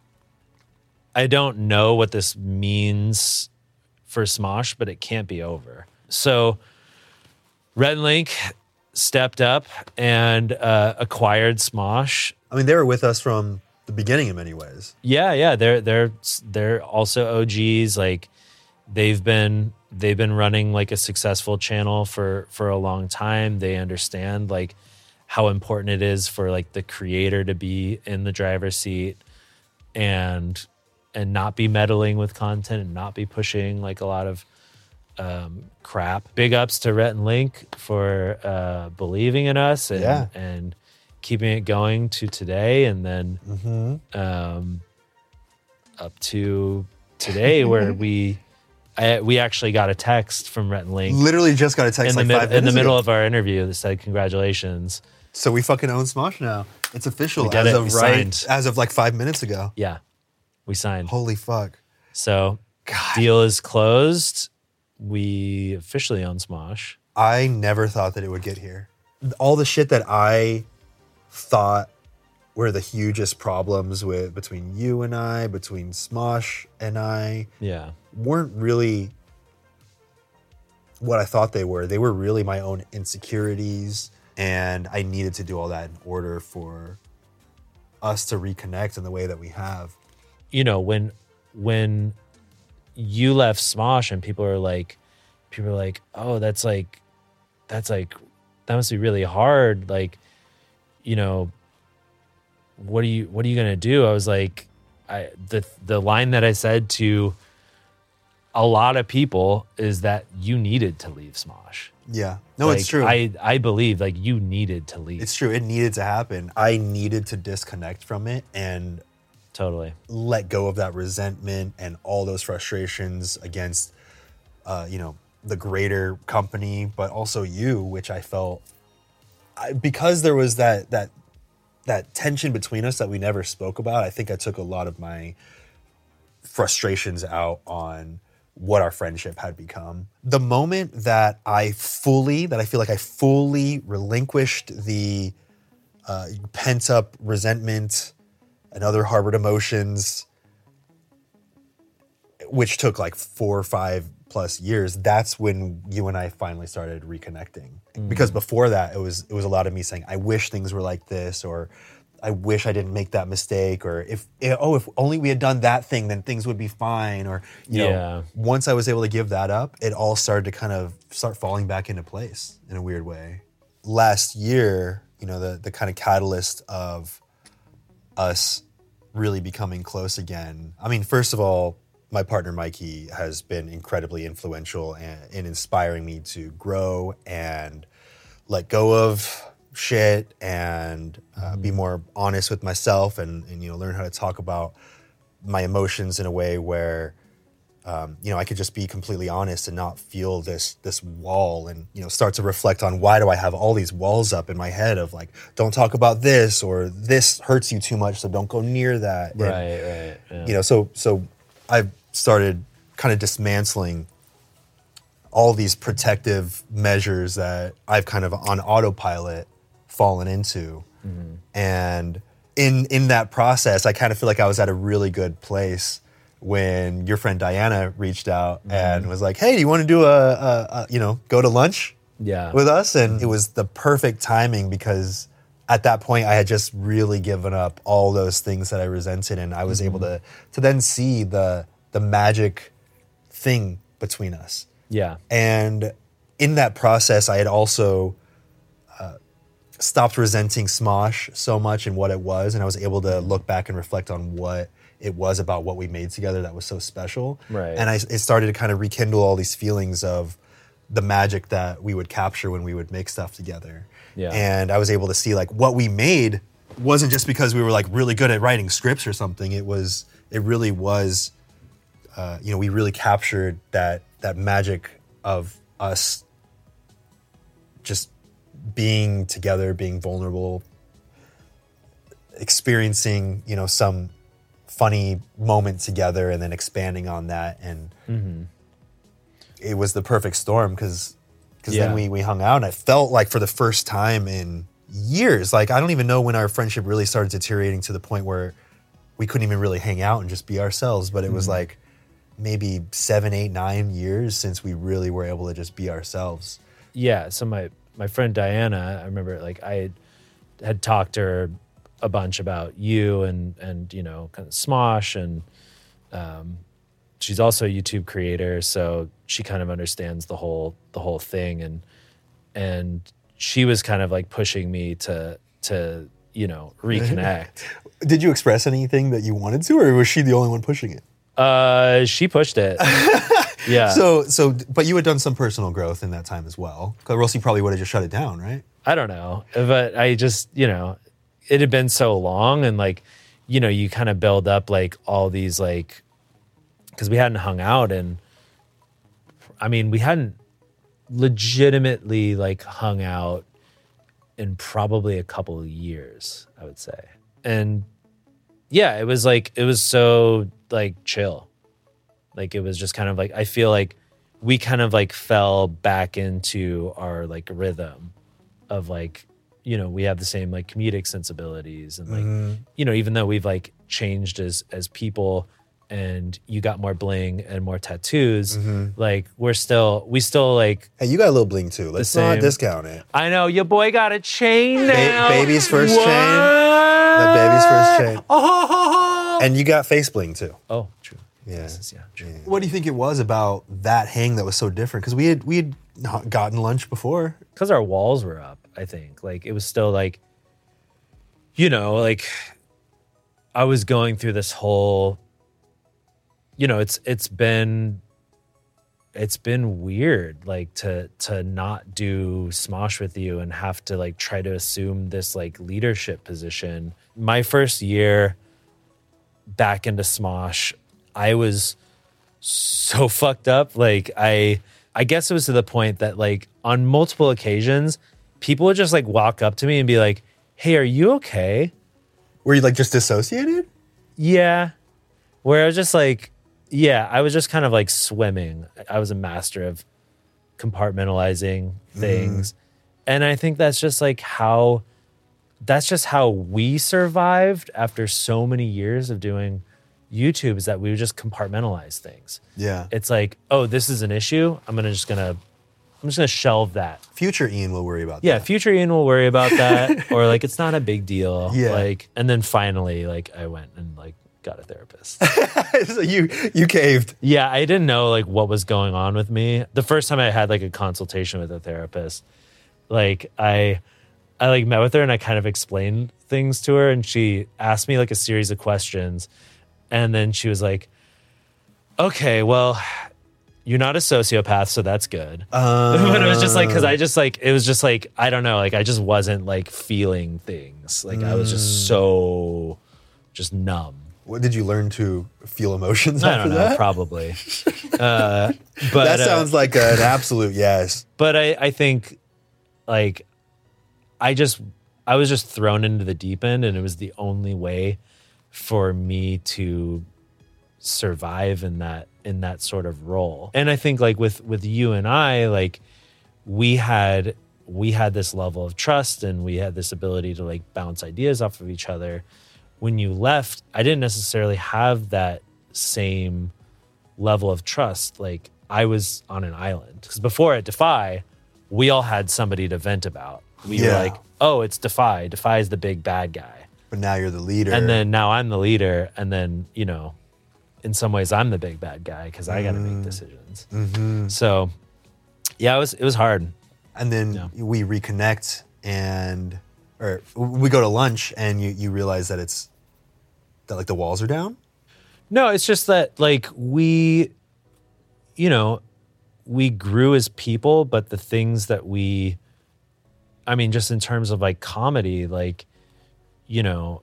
I don't know what this means for Smosh, but it can't be over. So Rhett and Link stepped up and uh, acquired Smosh. I mean, they were with us from the beginning in many ways. Yeah, yeah, they're they're they're also O Gs. Like they've been they've been running like a successful channel for for a long time. They understand like how important it is for like the creator to be in the driver's seat and and not be meddling with content and not be pushing like a lot of um, crap. Big ups to Rhett and Link for uh, believing in us and Yeah. and keeping it going to today, and then um, up to today where we I, we actually got a text from Rhett and Link Literally just got a text in the, like mid- five in the minutes middle ago. of our interview that said congratulations. So we fucking own Smosh now. It's official We did as it. of We right signed. as of like five minutes ago. Yeah, we signed. Holy fuck. So deal is closed. We officially own Smosh. I never thought that it would get here. All the shit that I thought were the hugest problems with between you and I, between Smosh and I, Yeah. weren't really what I thought they were. They were really my own insecurities, and I needed to do all that in order for us to reconnect in the way that we have. You know, when when you left Smosh and people are like, people are like, oh, that's like, that's like, that must be really hard. Like, you know, what are you, what are you gonna do? I was like, I the the line that I said to a lot of people is that you needed to leave Smosh. Yeah. No, Like, it's true. I, I believe like you needed to leave. It's true. It needed to happen. I needed to disconnect from it and totally. let go of that resentment and all those frustrations against, uh, you know, the greater company, but also you, which I felt I, because there was that that that tension between us that we never spoke about. I think I took a lot of my frustrations out on what our friendship had become. The moment that I fully, that I feel like I fully relinquished the uh, pent up resentment and other harbored emotions, which took like four or five plus years, that's when you and I finally started reconnecting. Mm. Because before that, it was it was a lot of me saying, I wish things were like this, or I wish I didn't make that mistake, or if, oh, if only we had done that thing, then things would be fine. Or, you Yeah. know, once I was able to give that up, it all started to kind of start falling back into place in a weird way. Last year, you know, the, the kind of catalyst of us really becoming close again. I mean, first of all, my partner Mikey has been incredibly influential in, in inspiring me to grow and let go of shit and uh, be more honest with myself and, and, you know, learn how to talk about my emotions in a way where, um, you know, I could just be completely honest and not feel this this wall and, you know, start to reflect on why do I have all these walls up in my head of like, don't talk about this, or this hurts you too much, so don't go near that. And, Right, right. Yeah. you know, so so I've started kind of dismantling all these protective measures that I've kind of on autopilot fallen into. Mm-hmm. And in in that process, I kind of feel like I was at a really good place when your friend Diana reached out mm-hmm. and was like, hey, do you want to do a, a, a, you know, go to lunch Yeah. with us? And it was the perfect timing because at that point I had just really given up all those things that I resented, and I was mm-hmm. able to to then see the the magic thing between us. Yeah. And in that process, I had also uh, stopped resenting Smosh so much and what it was, and I was able to look back and reflect on what it was about what we made together that was so special. Right. And I, it started to kind of rekindle all these feelings of the magic that we would capture when we would make stuff together. Yeah. And I was able to see like what we made wasn't just because we were like really good at writing scripts or something. It was, it really was, uh, you know, we really captured that that magic of us just being together, being vulnerable, experiencing, you know, some funny moment together and then expanding on that. And mm-hmm. it was the perfect storm because because Yeah. then we, we hung out and I felt like for the first time in years, like I don't even know when our friendship really started deteriorating to the point where we couldn't even really hang out and just be ourselves. But it mm-hmm. was like maybe seven, eight, nine years since we really were able to just be ourselves. Yeah. So my, my friend Diana, I remember like I had, had talked to her a bunch about you and, and, you know, kind of Smosh, and um, she's also a YouTube creator. So she kind of understands the whole, the whole thing. And, and she was kind of like pushing me to, to, you know, reconnect. Did you express anything that you wanted to, or was she the only one pushing it? Uh, she pushed it. Yeah. So, so, but you had done some personal growth in that time as well, or else you probably would have just shut it down, right? I don't know, but I just, you know, it had been so long, and like, you know, you kind of build up like all these like, because we hadn't hung out, and I mean, we hadn't legitimately like hung out in probably a couple of years, I would say. And yeah, it was like, it was so like chill. Like it was just kind of like, I feel like we kind of like fell back into our like rhythm of like, you know, we have the same like comedic sensibilities, and like, mm-hmm. you know, even though we've like changed as, as people, and you got more bling and more tattoos, mm-hmm. like we're still, we still like. Hey, you got a little bling too. Let's not discount it. I know, your boy got a chain now. Ba- baby's first what? chain. The baby's first chain. Oh. And you got face bling too. Oh, true. Yeah. Is, yeah, true. Yeah. What do you think it was about that hang that was so different? Because we had we had not gotten lunch before. Because our walls were up, I think. Like it was still like, you know, like I was going through this whole, you know, it's it's been it's been weird, like to to not do Smosh with you and have to like try to assume this like leadership position. My first year back into Smosh, I was so fucked up. Like I, I guess it was to the point that like on multiple occasions, people would just like walk up to me and be like, "Hey, are you okay?" Were you like just dissociated? Yeah. Where I was just like, yeah, I was just kind of like swimming. I was a master of compartmentalizing things. Mm. And I think that's just like how, that's just how we survived after so many years of doing YouTube, is that we would just compartmentalize things. Yeah. It's like, oh, this is an issue. I'm gonna just gonna, I'm just gonna shelve that. Future Ian will worry about yeah, that. Yeah, future Ian will worry about that. Or like, it's not a big deal. Yeah. Like, and then finally, like I went and like got a therapist. So you you caved. Yeah, I didn't know like what was going on with me. The first time I had like a consultation with a therapist, like I I like met with her and I kind of explained things to her, and she asked me like a series of questions, and then she was like, "Okay, well, you're not a sociopath, so that's good." Uh, but it was just like, because I just like, it was just like, I don't know, like I just wasn't like feeling things. Like mm. I was just so just numb. What did you learn to feel emotions I after don't know, that? probably. uh, but that sounds uh, like an absolute yes. But I, I think, like, I just, I was just thrown into the deep end, and it was the only way for me to survive in that, in that sort of role. And I think, like, with, with you and I, like, we had, we had this level of trust, and we had this ability to, like, bounce ideas off of each other. When you left, I didn't necessarily have that same level of trust. Like, I was on an island. Because before at Defy, we all had somebody to vent about. We yeah. were like, oh, it's Defy. Defy is the big bad guy. But now you're the leader. And then now I'm the leader. And then, you know, in some ways I'm the big bad guy because I got to mm. make decisions. Mm-hmm. So, yeah, it was it was hard. And then yeah. we reconnect and... Or we go to lunch and you, you realize that it's that like the walls are down? No, it's just that like we, you know, we grew as people, but the things that we, I mean, just in terms of like comedy, like, you know,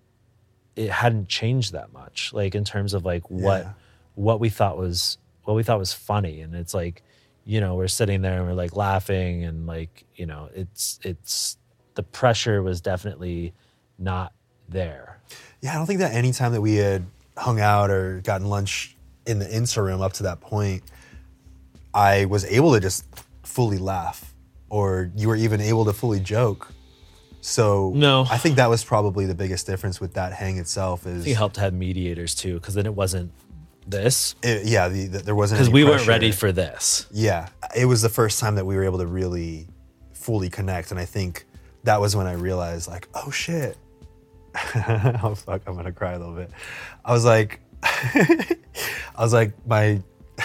it hadn't changed that much. Like in terms of like what, yeah. what we thought was, what we thought was funny. And it's like, you know, we're sitting there and we're like laughing and like, you know, it's, it's, the pressure was definitely not there. Yeah, I don't think that any time that we had hung out or gotten lunch in the Insta room up to that point, I was able to just fully laugh, or you were even able to fully joke. So no. I think that was probably the biggest difference with that hang itself. Is I think it helped to have mediators too, because then it wasn't this. It, yeah, the, the, there wasn't because any we pressure. weren't ready for this. Yeah, it was the first time that we were able to really fully connect, and I think that was when I realized, like, oh shit. Oh fuck, I'm gonna cry a little bit. I was like, I was like, my,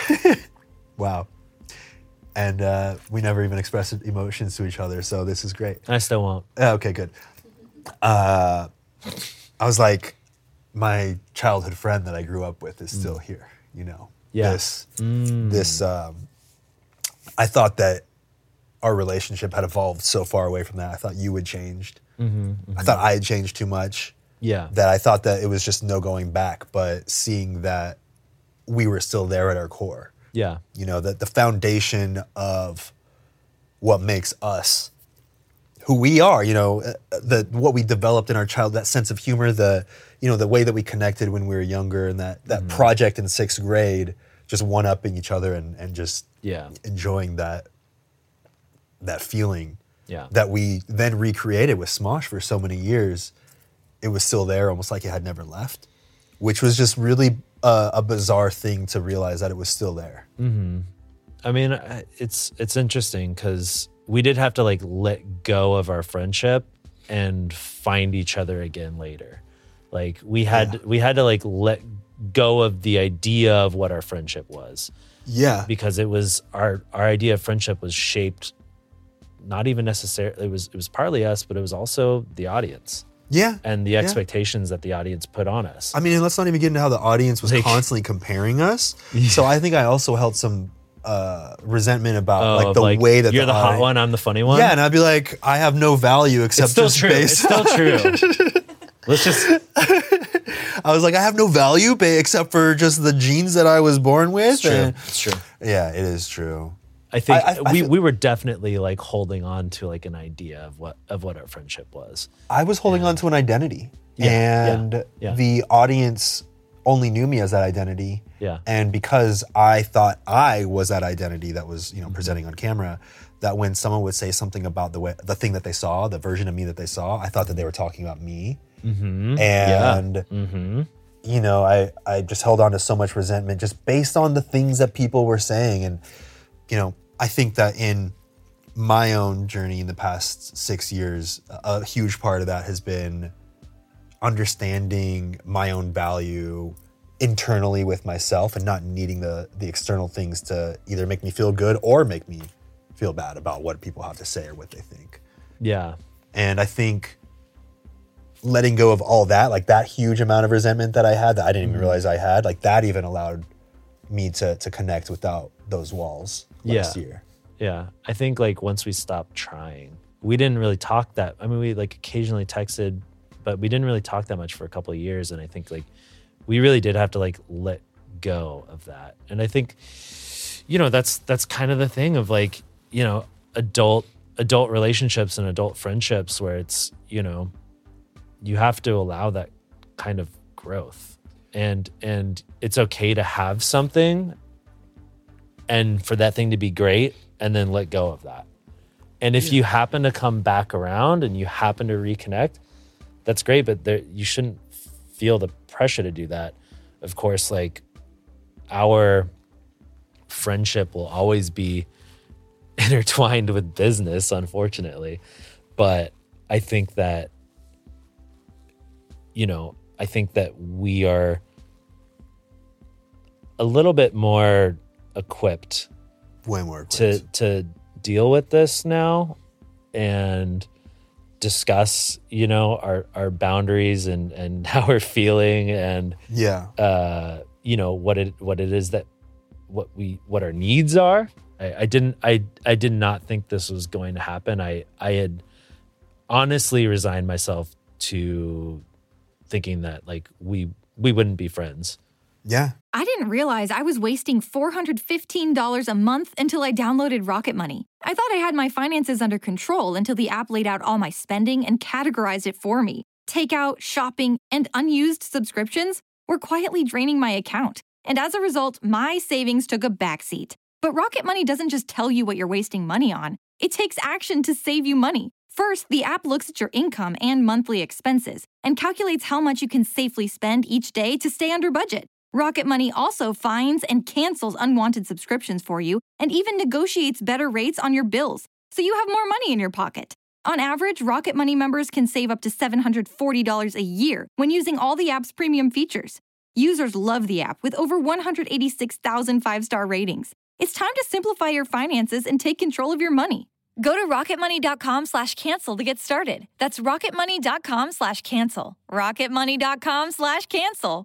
wow. And uh, we never even expressed emotions to each other, so this is great. I still won't. Uh, okay, good. Uh, I was like, my childhood friend that I grew up with is still mm. here, you know? Yeah. This, mm. this, um, I thought that our relationship had evolved so far away from that. I thought you had changed. Mm-hmm, mm-hmm. I thought I had changed too much. Yeah. That I thought that it was just no going back, but seeing that we were still there at our core. Yeah. You know, that the foundation of what makes us who we are, you know, the what we developed in our child, that sense of humor, the, you know, the way that we connected when we were younger, and that, that mm-hmm. project in sixth grade, just one-upping each other and, and just yeah. enjoying that that feeling yeah. that we then recreated with Smosh for so many years. It was still there, almost like it had never left, which was just really uh, a bizarre thing to realize that it was still there. Mm-hmm. I mean, it's it's interesting because we did have to like let go of our friendship and find each other again later. Like we had yeah. we had to like let go of the idea of what our friendship was. Yeah, because it was our our idea of friendship was shaped. Not even necessarily, it was it was partly us, but it was also the audience. Yeah. And the expectations yeah. that the audience put on us. I mean, and let's not even get into how the audience was like, constantly comparing us. Yeah. So I think I also held some uh, resentment about Oh, like of, the like, way that you're the hot I- one, I'm the funny one. Yeah, and I'd be like, I have no value except it's still just true. based. It's still true. Let's just. I was like, I have no value ba- except for just the genes that I was born with. It's true. and- It's true. Yeah, it is true. I think I- I- I we, feel- we were definitely like holding on to like an idea of what of what our friendship was. I was holding on to an identity, Yeah, and yeah, yeah. the audience only knew me as that identity. Yeah. And because I thought I was that identity that was, Mm-hmm. you know, presenting on camera, that when someone would say something about the way, the thing that they saw, the version of me that they saw, I thought that they were talking about me. Mm-hmm. And Mm-hmm. you know, I I just held on to so much resentment just based on the things that people were saying. And you know, I think that in my own journey in the past six years, a huge part of that has been understanding my own value internally with myself and not needing the the external things to either make me feel good or make me feel bad about what people have to say or what they think. Yeah. And I think letting go of all that, like that huge amount of resentment that I had that I didn't even realize I had, like that even allowed me to to connect without those walls last Yeah. year. Yeah. I think like once we stopped trying, we didn't really talk that. I mean, we like occasionally texted, but we didn't really talk that much for a couple of years. And I think like we really did have to like let go of that. And I think, you know, that's that's kind of the thing of like, you know, adult adult relationships and adult friendships where it's, you know, you have to allow that kind of growth. And and it's okay to have something and for that thing to be great and then let go of that. And if you happen to come back around and you happen to reconnect, that's great, but there, you shouldn't feel the pressure to do that. Of course, like our friendship will always be intertwined with business, unfortunately. But I think that, you know, I think that we are a little bit more equipped Way more to equipped. to deal with this now and discuss, you know, our our boundaries and and how we're feeling and Yeah. uh you know what it what it is that what we what our needs are. I, I didn't I I did not think this was going to happen. I I had honestly resigned myself to thinking that like we we wouldn't be friends. Yeah. I didn't realize I was wasting four hundred fifteen dollars a month until I downloaded Rocket Money. I thought I had my finances under control until the app laid out all my spending and categorized it for me. Takeout, shopping, and unused subscriptions were quietly draining my account. And as a result, my savings took a backseat. But Rocket Money doesn't just tell you what you're wasting money on. It takes action to save you money. First, the app looks at your income and monthly expenses and calculates how much you can safely spend each day to stay under budget. Rocket Money also finds and cancels unwanted subscriptions for you and even negotiates better rates on your bills, so you have more money in your pocket. On average, Rocket Money members can save up to seven hundred forty dollars a year when using all the app's premium features. Users love the app with over one hundred eighty-six thousand five-star ratings. It's time to simplify your finances and take control of your money. Go to rocketmoney.com slash cancel to get started. That's rocketmoney.com slash cancel. rocketmoney.com slash cancel.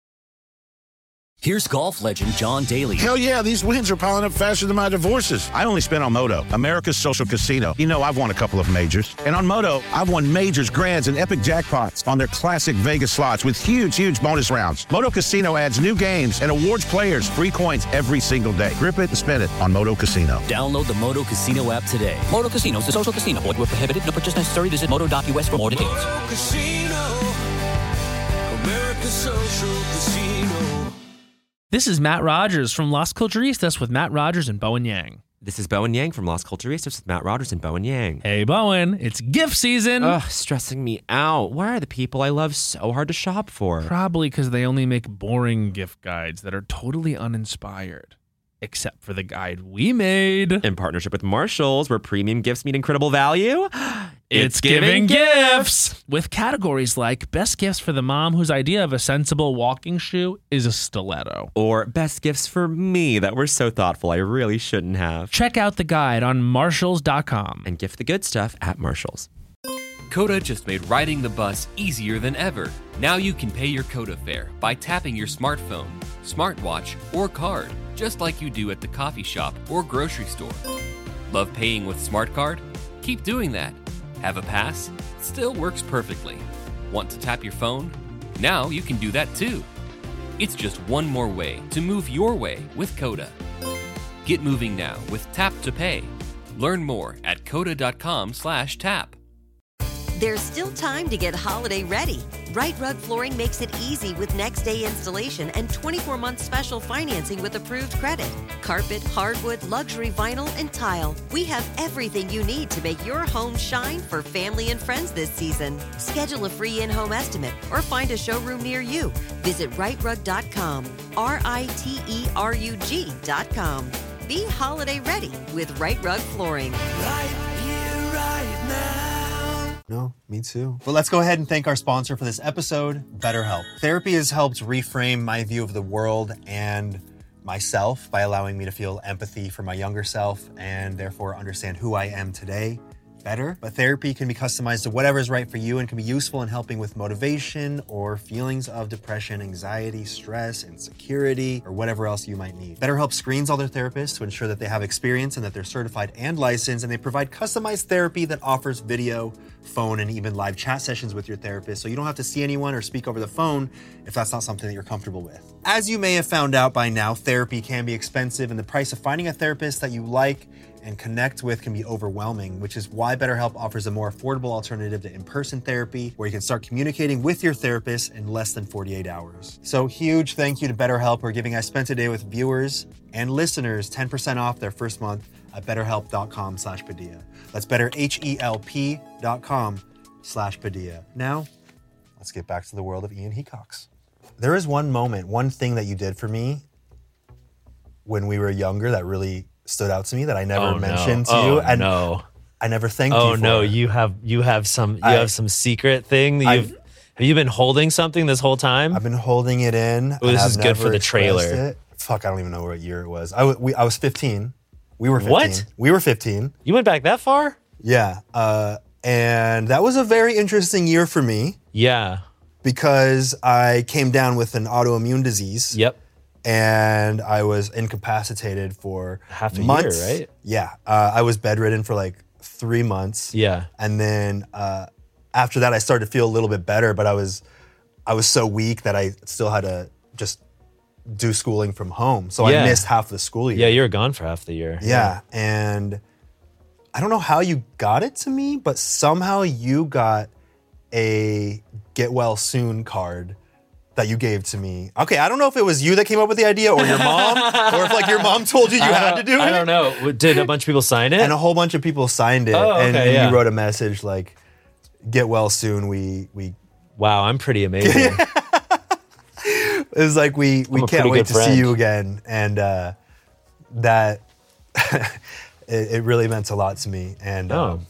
Here's golf legend John Daly. Hell yeah, these wins are piling up faster than my divorces. I only spent on Moto, America's social casino. You know, I've won a couple of majors. And on Moto, I've won majors, grands, and epic jackpots on their classic Vegas slots with huge, huge bonus rounds. Moto Casino adds new games and awards players free coins every single day. Grip it and spend it on Moto Casino. Download the Moto Casino app today. Moto Casino is a social casino. Void where prohibited. No purchase necessary. Visit moto dot u s for more details. Moto Casino, America's social casino. This is Matt Rogers from Las Culturistas with Matt Rogers and Bowen Yang. This is Bowen Yang from Las Culturistas with Matt Rogers and Bowen Yang. Hey, Bowen, it's gift season. Ugh, stressing me out. Why are the people I love so hard to shop for? Probably because they only make boring gift guides that are totally uninspired. Except for the guide we made. In partnership with Marshalls, where premium gifts meet incredible value. It's giving gifts! With categories like best gifts for the mom whose idea of a sensible walking shoe is a stiletto. Or best gifts for me that were so thoughtful I really shouldn't have. Check out the guide on marshalls dot com. And gift the good stuff at Marshalls. Coda just made riding the bus easier than ever. Now you can pay your Coda fare by tapping your smartphone, smartwatch, or card. just like you do at the coffee shop or grocery store. Love paying with Smart Card? Keep doing that. Have a pass? Still works perfectly. Want to tap your phone? Now you can do that too. It's just one more way to move your way with Coda. Get moving now with Tap to Pay. Learn more at coda.com slash tap. There's still time to get holiday ready. Right Rug Flooring makes it easy with next day installation and twenty-four month special financing with approved credit. Carpet, hardwood, luxury vinyl, and tile. We have everything you need to make your home shine for family and friends this season. Schedule a free in-home estimate or find a showroom near you. Visit right rug dot com, R I T E R U G dot com. Be holiday ready with Right Rug Flooring. Right here, right now. No, me too. But let's go ahead and thank our sponsor for this episode, BetterHelp. Therapy has helped reframe my view of the world and myself by allowing me to feel empathy for my younger self and therefore understand who I am today better. But therapy can be customized to whatever is right for you and can be useful in helping with motivation or feelings of depression, anxiety, stress, insecurity, or whatever else you might need. BetterHelp screens all their therapists to ensure that they have experience and that they're certified and licensed, and they provide customized therapy that offers video, phone, and even live chat sessions with your therapist, so you don't have to see anyone or speak over the phone if that's not something that you're comfortable with. As you may have found out by now, therapy can be expensive, and the price of finding a therapist that you like and connect with can be overwhelming, which is why BetterHelp offers a more affordable alternative to in-person therapy, where you can start communicating with your therapist in less than forty-eight hours. So huge thank you to BetterHelp for giving I Spent a Day with viewers and listeners ten percent off their first month at betterhelp.com slash Padilla. That's better, H E L P dot com slash Padilla. Now, let's get back to the world of Ian Hecox. There is one moment, one thing that you did for me when we were younger that really stood out to me that I never Oh, mentioned no. to you. Oh, And no. I never thanked Oh you for no, it. you have you have some you I- have some secret thing that I've- you've have you been holding something this whole time? I've been holding it in. Oh, this and is I've good for never the trailer. expressed it. Fuck, I don't even know what year it was. I, w- we, I was fifteen. We were fifteen. What? We were fifteen. You went back that far? Yeah. Uh, and that was a very interesting year for me Yeah. because I came down with an autoimmune disease. Yep. And I was incapacitated for Half a year, months. right? Yeah. Uh, I was bedridden for like three months. Yeah. And then uh, after that, I started to feel a little bit better, but I was I was so weak that I still had to just do schooling from home. So Yeah. I missed half the school year. Yeah, you were gone for half the year. Yeah. And I don't know how you got it to me, but somehow you got a get well soon card that you gave to me. Okay, I don't know if it was you that came up with the idea or your mom, or if like your mom told you you I had don't- to do it. I don't know. Did a bunch of people sign it? And a whole bunch of people signed it. Oh, okay, and and yeah. you wrote a message like, get well soon. We we Wow, I'm pretty amazing. It was like we we I'm a can't pretty wait good to friend. see you again, and uh, that it, it really meant a lot to me. And Oh. um,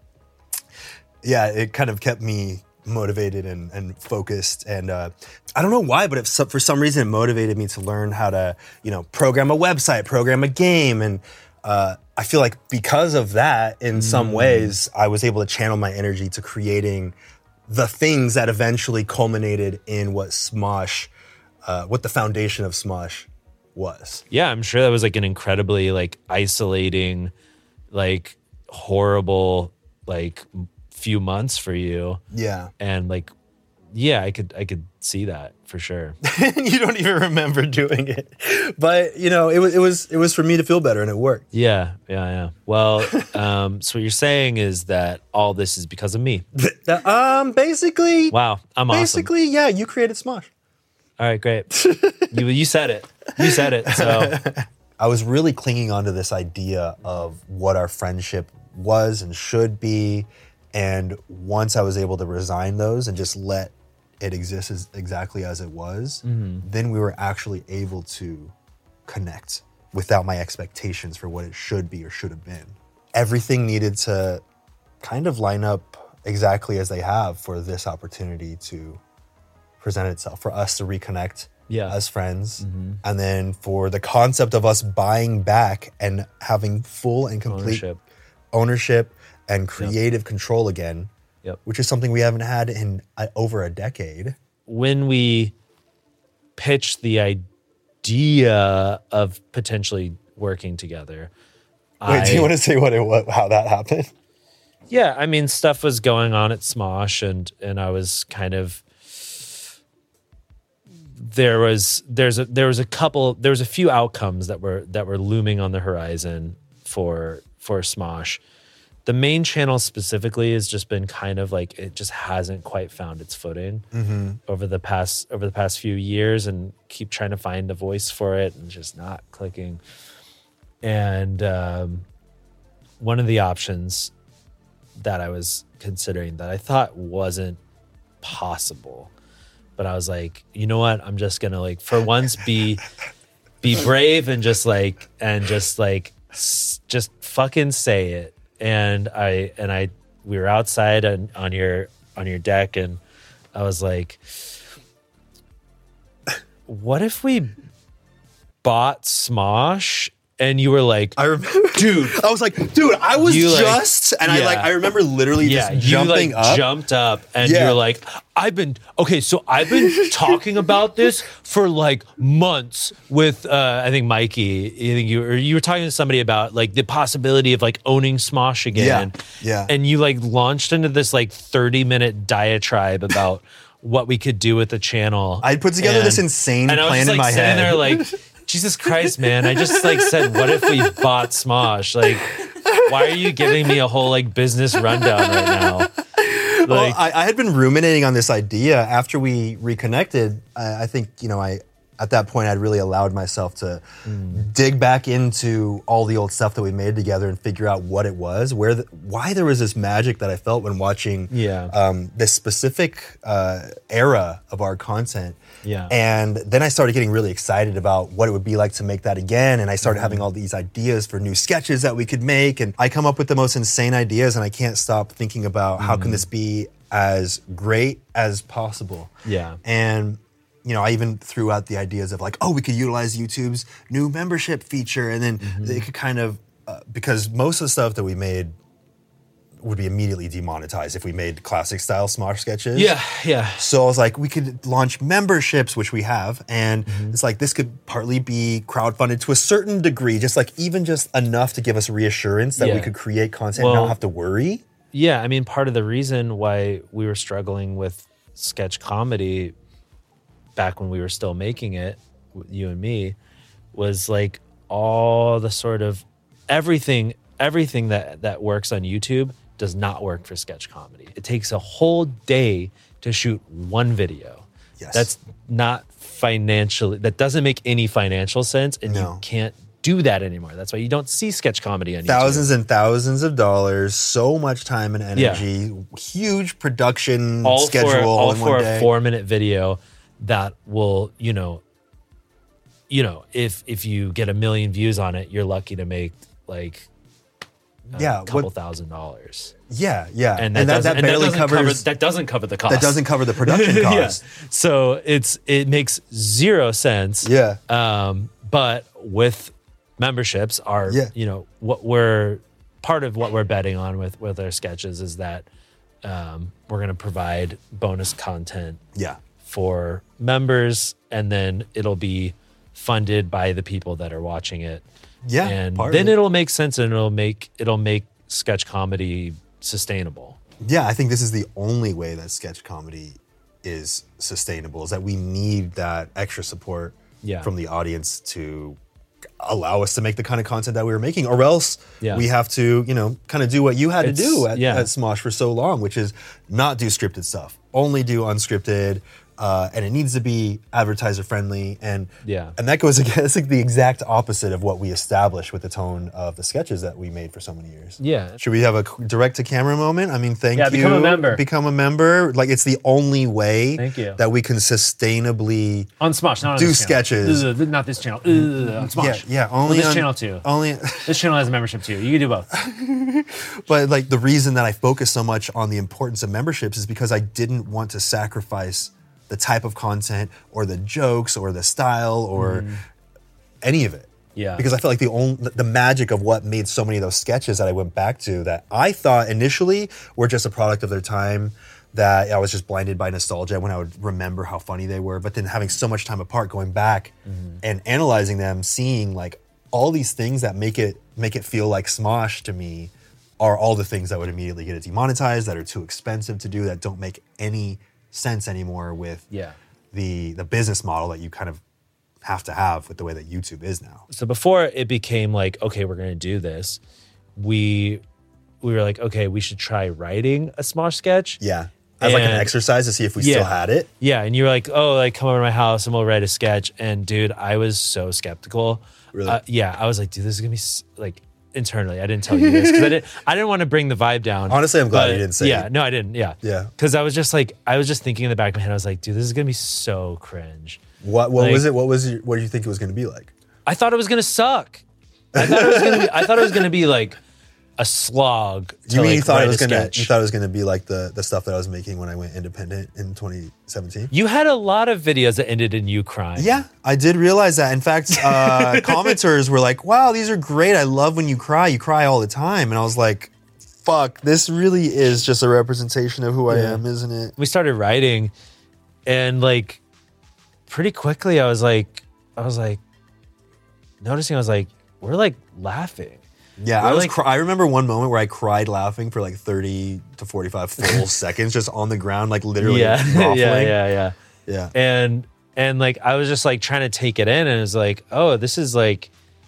yeah, it kind of kept me motivated and, and focused. And uh, I don't know why, but if so, for some reason it motivated me to learn how to, you know, program a website, program a game, and uh, I feel like because of that, in some Mm. ways, I was able to channel my energy to creating the things that eventually culminated in what Smosh, uh, what the foundation of Smosh was. Yeah, I'm sure that was like an incredibly like isolating, like horrible, like m- few months for you. Yeah. And like, yeah, I could I could see that for sure. You don't even remember doing it, but you know, it was it was it was for me to feel better, and it worked. Yeah, yeah, yeah. Well, um, so what you're saying is that all this is because of me. um, basically, Wow, I'm awesome. basically, yeah, you created Smosh. All right, great. you you said it. You said it. So I was really clinging onto this idea of what our friendship was and should be, and once I was able to resign those and just let it exist as exactly as it was, Mhm. then we were actually able to connect without my expectations for what it should be or should have been. Everything needed to kind of line up exactly as they have for this opportunity to present itself, for us to reconnect Yeah. as friends, Mhm. and then for the concept of us buying back and having full and complete Ownership. ownership and creative control again, Yep. which is something we haven't had in uh, over a decade. when we pitched the idea of potentially working together. Wait, I, do you want to say what it what how that happened? Yeah, I mean, stuff was going on at Smosh, and and I was kind of there was there's a there was a couple there was a few outcomes that were that were looming on the horizon for for Smosh. The main channel specifically has just been kind of like it just hasn't quite found its footing Mm-hmm. over the past over the past few years, and keep trying to find a voice for it and just not clicking. And um, one of the options that I was considering that I thought wasn't possible, but I was like, you know what? I'm just gonna like for once be be brave and just like and just like s- just fucking say it. And I and I we were outside on, on your on your deck, and I was like, what if we bought Smosh? And you were like, I remember, dude. I was like, dude, I was You, like- just, and I yeah. like, I remember literally Yeah, just you jumping like up. jumped up, and Yeah. you're like, I've been okay. So I've been talking about this for like months with, uh, I think Mikey. I think you or you were talking to somebody about like the possibility of like owning Smosh again. Yeah, yeah. And you like launched into this like thirty minute diatribe about what we could do with the channel. I'd put together And- this insane and I was plan just, in like, my sitting head. there like, Jesus Christ, man! I just like said, what if we bought Smosh? Like, why are you giving me a whole like business rundown right now? Like, Well, I, I had been ruminating on this idea after we reconnected. I, I think, you know, I at that point I'd really allowed myself to Mm. dig back into all the old stuff that we made together and figure out what it was, where, the, why there was this magic that I felt when watching Yeah. um, this specific uh, era of our content. Yeah. And then I started getting really excited about what it would be like to make that again. And I started Mm-hmm. having all these ideas for new sketches that we could make. And I come up with the most insane ideas, and I can't stop thinking about how Mm-hmm. can this be as great as possible. Yeah. And, you know, I even threw out the ideas of like, oh, we could utilize YouTube's new membership feature. And then Mm-hmm. it could kind of, uh, because most of the stuff that we made would be immediately demonetized if we made classic style Smosh sketches. yeah, yeah. So I was like, we could launch memberships, which we have. And Mm-hmm. it's like, this could partly be crowdfunded to a certain degree, just like even just enough to give us reassurance that we Yeah. could create content and Well- not have to worry. Yeah, I mean, part of the reason why we were struggling with sketch comedy back when we were still making it, you and me, was like all the sort of everything, everything that that works on YouTube does not work for sketch comedy. It takes a whole day to shoot one video. Yes. That's not financially, that doesn't make any financial sense, and No. you can't do that anymore. That's why you don't see sketch comedy on YouTube. Thousands and thousands of dollars, so much time and energy, huge production all schedule for all in for one a day. four minute video that will, you know, you know, if if you get a million views on it, you're lucky to make like a Yeah, couple what- thousand dollars. Yeah, yeah. And that, And that- doesn't, that and that barely doesn't covers- cover that doesn't cover the cost. That doesn't cover the production Yeah. cost. So it's it makes zero sense. Yeah. Um, but with memberships are Yeah. you know what we're part of what we're betting on with with our sketches is that um, we're going to provide bonus content Yeah. for members, and then it'll be funded by the people that are watching it. Yeah, and part of then it. it'll make sense, and it'll make it'll make sketch comedy sustainable. Yeah, I think this is the only way that sketch comedy is sustainable, is that we need that extra support Yeah. from the audience to allow us to make the kind of content that we were making, or else Yeah. we have to, you know, kind of do what you had It's- to do at, yeah. at Smosh for so long, which is not do scripted stuff, only do unscripted, uh, and it needs to be advertiser friendly, and Yeah. and that goes against like the exact opposite of what we established with the tone of the sketches that we made for so many years. Yeah. Should we have a direct to camera moment? I mean, thank Yeah, you. become a member. Become a member. Like, it's the only way Thank you. that we can sustainably On Smosh, not on do this channel. sketches. Ugh, not this channel. Ugh, on Smosh. Yeah, yeah, only Well, this on- channel too. Only, This channel has a membership too. You can do both. but like the reason that I focus so much on the importance of memberships is because I didn't want to sacrifice the type of content or the jokes or the style or any of it. Yeah. Because I felt like the only, the magic of what made so many of those sketches that I went back to that I thought initially were just a product of their time that I was just blinded by nostalgia when I would remember how funny they were. But then having so much time apart, going back mm-hmm. and analyzing them, seeing like all these things that make it make it feel like Smosh to me are all the things that would immediately get it demonetized, that are too expensive to do, that don't make any sense anymore with yeah. the the business model that you kind of have to have with the way that YouTube is now. So before it became like, okay, we're going to do this, we we were like, okay, we should try writing a Smosh sketch. Yeah. As like an exercise to see if we yeah, still had it. Yeah, and you were like, oh, like come over to my house and we'll write a sketch. And dude, I was so skeptical. Really? Uh, yeah, I was like, dude, this is gonna be s- like internally. I didn't tell you this because I didn't. I didn't want to bring the vibe down. Honestly, I'm glad but, you didn't say. Yeah, it. no, I didn't. Yeah, yeah. Because I was just like, I was just thinking in the back of my head, I was like, dude, this is gonna be so cringe. What? What like, was it? What was? Your, what did you think it was gonna be like? I thought it was gonna suck. I thought it was gonna be. I thought it was gonna be like a slog. Do you mean like you thought it was gonna? Sketch. You thought it was gonna be like the the stuff that I was making when I went independent in twenty seventeen? You had a lot of videos that ended in you crying. Yeah, I did realize that. In fact, uh, commenters were like, "Wow, these are great. I love when you cry. You cry all the time." And I was like, "Fuck, this really is just a representation of who I Yeah. am, isn't it?" We started writing, and like pretty quickly, I was like, I was like noticing. I was like, we're like laughing. Yeah, We're I was. like, Cry- I remember one moment where I cried laughing for like thirty to forty-five full seconds, just on the ground, like literally yeah, groveling. yeah, yeah, yeah, yeah. And and like I was just like trying to take it in, and it was like, oh, this is like,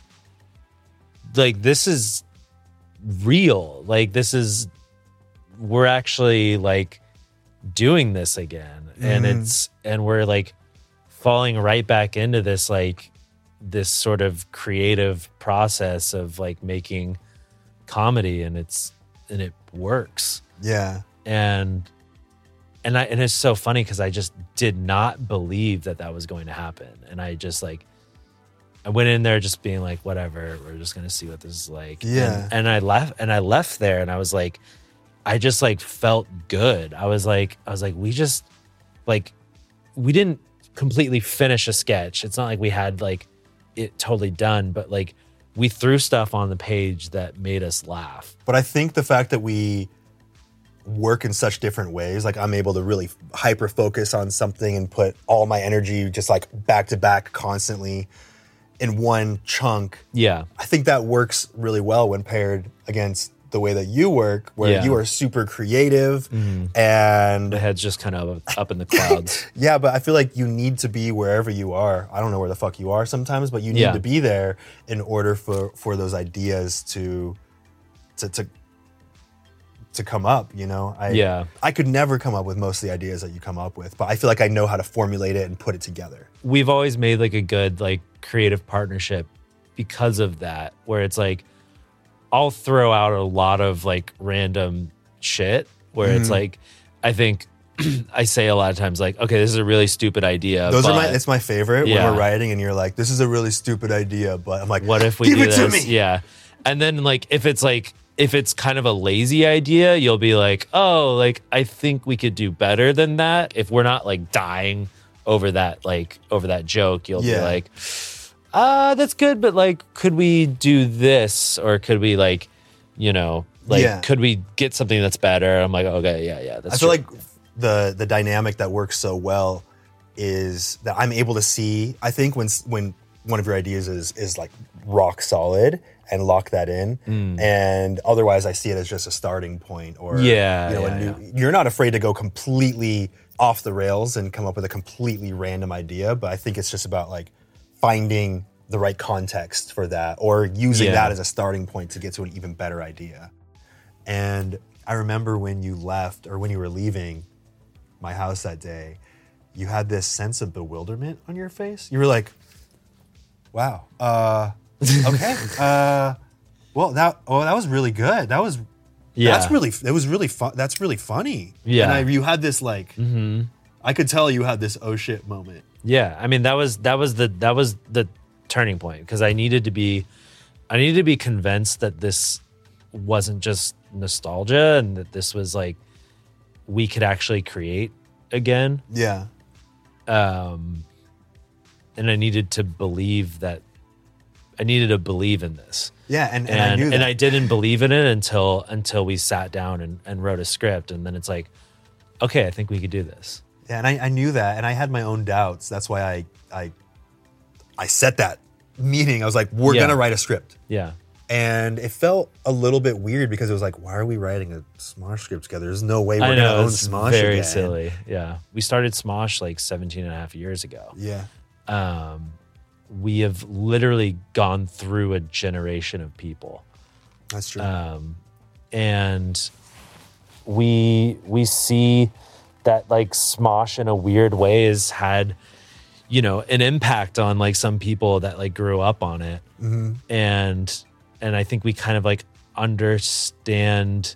like this is real. Like this is, we're actually like doing this again, and Mhm. it's and we're like falling right back into this like this sort of creative process of like making comedy, and it's and it works. Yeah. And and I and it's so funny because I just did not believe that that was going to happen, and I just like I went in there just being like, whatever, we're just gonna see what this is like. Yeah. And, and I left and I left there, and I was like, I just like felt good. I was like, I was like, we just like we didn't completely finish a sketch. It's not like we had like it totally done, but like we threw stuff on the page that made us laugh. But I think the fact that we work in such different ways, like I'm able to really hyper focus on something and put all my energy just like back to back constantly in one chunk. Yeah. I think that works really well when paired against the way that you work, where Yeah. you are super creative Mhm. and The head's just kind of up in the clouds. yeah, but I feel like you need to be wherever you are. I don't know where the fuck you are sometimes, but you need Yeah. to be there in order for for those ideas to to to to come up, you know? I Yeah. I could never come up with most of the ideas that you come up with, but I feel like I know how to formulate it and put it together. We've always made like a good like creative partnership because of that, where it's like I'll throw out a lot of like random shit where it's Mhm. like I think I say a lot of times like, okay, this is a really stupid idea. Those are but my it's my favorite Yeah. when we're writing and you're like, this is a really stupid idea, but I'm like, what if we give do it to this? me? Yeah. And then like if it's like if it's kind of a lazy idea, you'll be like, oh, like I think we could do better than that. If we're not like dying over that, like over that joke, you'll Yeah. be like, uh, that's good, but like, could we do this? Or could we like, you know, like Yeah. could we get something that's better? I'm like, okay, yeah, yeah. That's I feel true. like the the dynamic that works so well is that I'm able to see. I think when when one of your ideas is is like rock solid and lock that in, Mm. and otherwise I see it as just a starting point. Or Yeah, you know, yeah, a new, you're not afraid to go completely off the rails and come up with a completely random idea. But I think it's just about like finding the right context for that, or using Yeah. that as a starting point to get to an even better idea. And I remember when you left, or when you were leaving my house that day, you had this sense of bewilderment on your face. You were like, wow, uh, okay. uh, well, that, oh, that was really good. That was, Yeah. that's really, it was really fun. That's really funny. Yeah. And I, you had this like, Mhm. I could tell you had this oh shit moment. Yeah, I mean that was that was the that was the turning point, because I needed to be I needed to be convinced that this wasn't just nostalgia, and that this was like we could actually create again. Yeah. Um and I needed to believe that I needed to believe in this. Yeah, and, and, And I knew that. and I didn't believe in it until until we sat down and, and wrote a script, and then it's like, okay, I think we could do this. Yeah, and I, I knew that, and I had my own doubts. That's why I I I set that meeting. I was like, we're Yeah. gonna write a script. Yeah. And it felt a little bit weird because it was like, why are we writing a Smosh script together? There's no way we're I gonna know, own it's Smosh very again. silly. Yeah. We started Smosh like seventeen and a half years ago. Yeah. Um, we have literally gone through a generation of people. That's true. Um, and we we see that like Smosh in a weird way has had, you know, an impact on like some people that like grew up on it. Mhm. And and I think we kind of like understand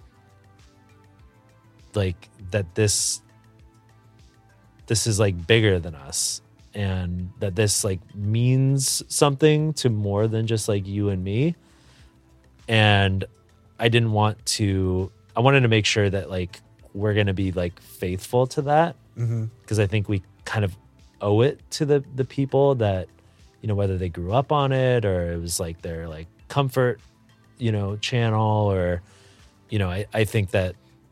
like that this this is like bigger than us, and that this like means something to more than just like you and me. And I didn't want to I wanted to make sure that like we're going to be like faithful to that, Mhm. because I think we kind of owe it to the the people that, you know, whether they grew up on it or it was like their like comfort, you know, channel, or, you know, I, I think that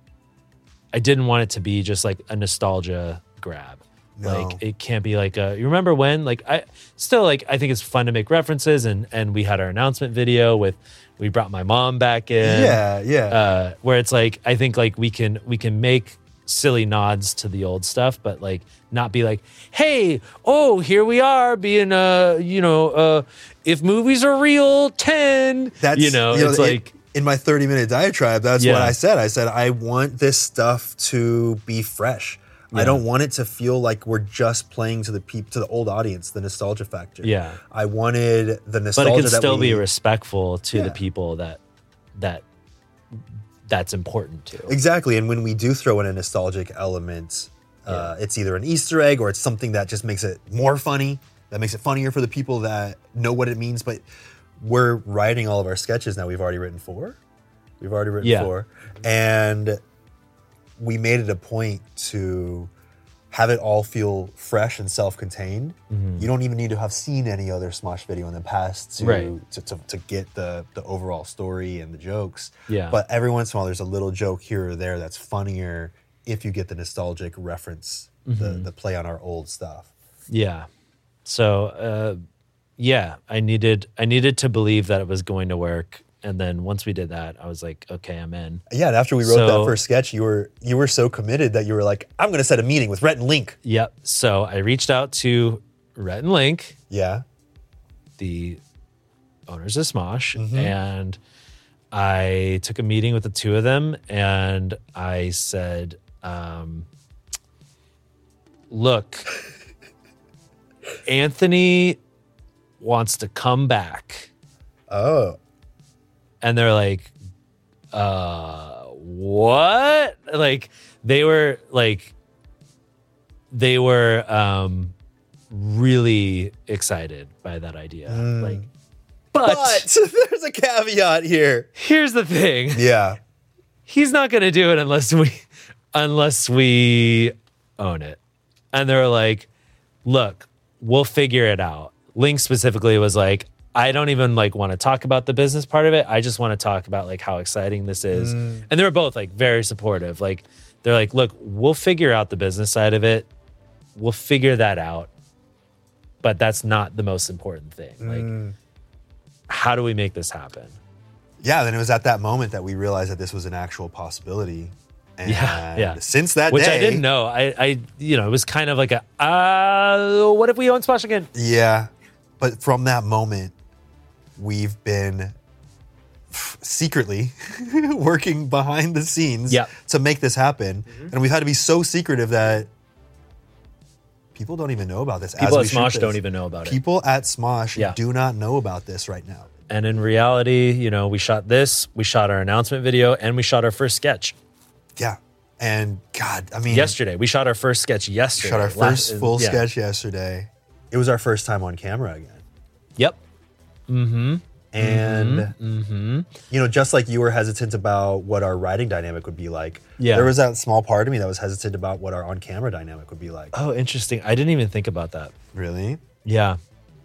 I didn't want it to be just like a nostalgia grab. No. Like it can't be like a, you remember when, like I still like, I think it's fun to make references, and, and we had our announcement video with, we brought my mom back in. Yeah, yeah. Uh, where it's like, I think like we can, we can make silly nods to the old stuff, but like not be like, hey, oh, here we are being, uh, you know, uh, if movies are real, ten, That's, you know, it's in, like, in my thirty minute diatribe, that's Yeah. what I said. I said, I want this stuff to be fresh. I Yeah. don't want it to feel like we're just playing to the peop- to the old audience, the nostalgia factor. Yeah. I wanted the but nostalgia it can that still we, be respectful to Yeah. the people that, that, that's important to. Exactly. And when we do throw in a nostalgic element, uh, it's either an Easter egg or it's something that just makes it more funny, that makes it funnier for the people that know what it means. But we're writing all of our sketches now. We've already written four. We've already written Yeah. four. And we made it a point to have it all feel fresh and self-contained. Mhm. You don't even need to have seen any other Smosh video in the past to Right. to, to, to get the, the overall story and the jokes. Yeah. But every once in a while, there's a little joke here or there that's funnier if you get the nostalgic reference, the, Mhm. the play on our old stuff. Yeah. So, uh, yeah, I needed, I needed to believe that it was going to work. And then once we did that, I was like, okay, I'm in. Yeah, and after we wrote So- that first sketch, you were you were so committed that you were like, I'm going to set a meeting with Rhett and Link. Yep. So I reached out to Rhett and Link, Yeah. the owners of Smosh, Mhm. and I took a meeting with the two of them, and I said, um, look, Anthony wants to come back. Oh. And they're like, uh, what? Like, they were like, they were um, really excited by that idea. Like, but, But there's a caveat here. here's the thing. Yeah. He's not going to do it unless we, unless we own it. And they're like, look, we'll figure it out. Link specifically was like, I don't even like want to talk about the business part of it. I just want to talk about like how exciting this is. Mm. And they were both like very supportive. Like they're like, look, we'll figure out the business side of it. We'll figure that out. But that's not the most important thing. Like, Mm. how do we make this happen? Yeah, then it was at that moment that we realized that this was an actual possibility. And Yeah, yeah. since that Which day, I didn't know. I, I, you know, it was kind of like a, uh, what if we own Smosh again? Yeah. But from that moment, we've been secretly working behind the scenes Yep. to make this happen. And we've had to be so secretive that people don't even know about this. People as at we shoot Smosh this. don't even know about it. People at Smosh Yeah. do not know about this right now. And in reality, you know, we shot this, we shot our announcement video, and we shot our first sketch Yeah. And God, I mean, yesterday. We shot our first sketch yesterday. shot our Last- first full yeah. sketch yesterday. It was our first time on camera again. Yep. Mm-hmm. And, Mm-hmm. you know, just like you were hesitant about what our writing dynamic would be like, Yeah. there was that small part of me that was hesitant about what our on camera dynamic would be like. Oh, interesting. I didn't even think about that. Really? Yeah.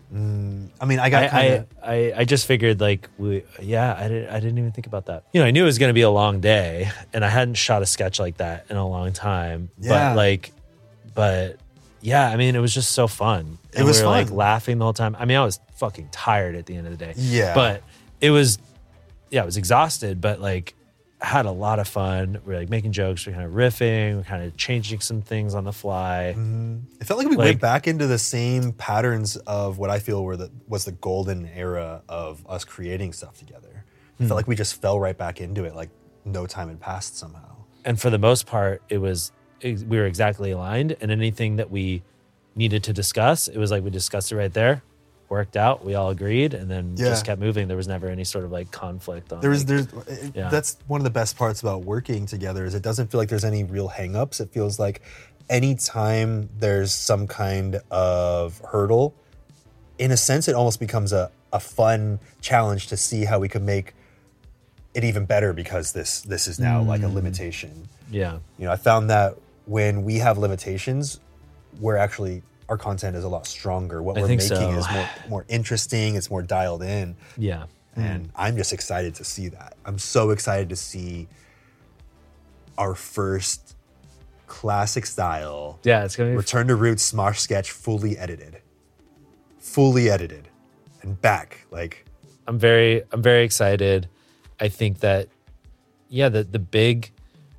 Mm, I mean, I got I, kind I, I, I just figured like we, yeah, I didn't, I didn't even think about that. You know, I knew it was going to be a long day, and I hadn't shot a sketch like that in a long time. Yeah. But like, but yeah, I mean, it was just so fun. It was we were fun. like laughing the whole time. I mean, I was fucking tired at the end of the day. Yeah. But it was, yeah, I was exhausted, but like, had a lot of fun. We were like making jokes, we are kind of riffing, we are kind of changing some things on the fly. Mm-hmm. It felt like we Like- went back into the same patterns of what I feel were the was the golden era of us creating stuff together. It Hmm. felt like we just fell right back into it, like no time had passed somehow. And for the most part, it was ex- we were exactly aligned. And anything that we needed to discuss, it was like we discussed it right there, worked out, we all agreed, and then Yeah. just kept moving. There was never any sort of like conflict on. There was, like- there's, it- yeah. that's one of the best parts about working together is it doesn't feel like there's any real hangups. It feels like anytime there's some kind of hurdle, in a sense, it almost becomes a, a fun challenge to see how we could make it even better because this this is now like a Mm. limitation. Yeah. You know, I found that when we have limitations, we're actually our content is a lot stronger. What I we're think making so. is more more interesting. It's more dialed in. Yeah. And I'm just excited to see that. I'm so excited to see our first classic style Yeah, it's gonna be Return to Roots Smosh sketch fully edited. Fully edited. And back. Like I'm very I'm very excited. I think that yeah, the the big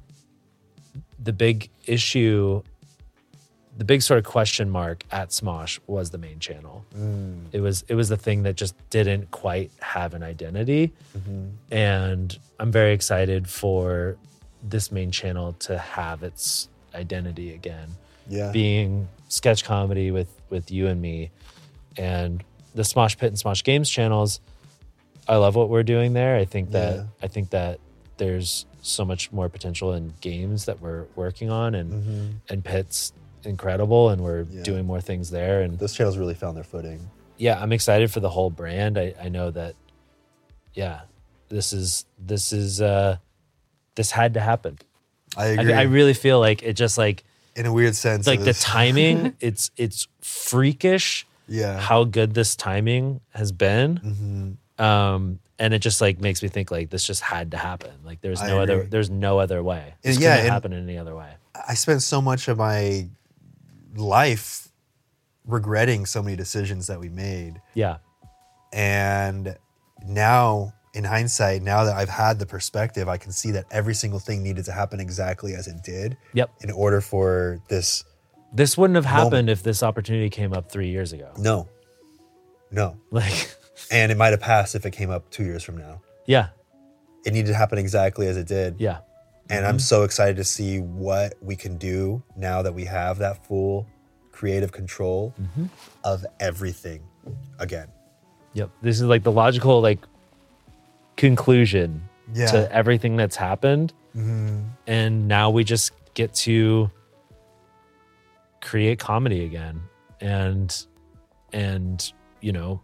the big issue, the big sort of question mark at Smosh was the main channel. Mm. It was it was the thing that just didn't quite have an identity. Mm-hmm. And I'm very excited for this main channel to have its identity again. Yeah. Being sketch comedy with with you and me, and the Smosh Pit and Smosh Games channels. I love what we're doing there. I think that Yeah. I think that there's so much more potential in games that we're working on, and Mhm. and Pit's incredible, and we're Yeah. doing more things there. And those channels really found their footing. yeah, I'm excited for the whole brand. I, I know that, yeah, this is this is uh this had to happen. I agree. I, really feel like it just like in a weird sense. like it the was- timing. it's it's freakish. Yeah. How good this timing has been. Mhm. Um, and it just like makes me think like this just had to happen. Like there's I no other agree. there's no other way. This Yeah, couldn't and- happen in any other way. I spent so much of my life regretting so many decisions that we made. Yeah. And now, in hindsight, now that I've had the perspective, I can see that every single thing needed to happen exactly as it did. Yep. In order for this. This wouldn't have happened moment. if this opportunity came up three years ago. No. No. Like, and it might have passed if it came up two years from now. yeah. It needed to happen exactly as it did. Yeah. And I'm so excited to see what we can do now that we have that full creative control Mhm. of everything again. Yep. This is like the logical like conclusion Yeah. to everything that's happened. Mhm. And now we just get to create comedy again and and you know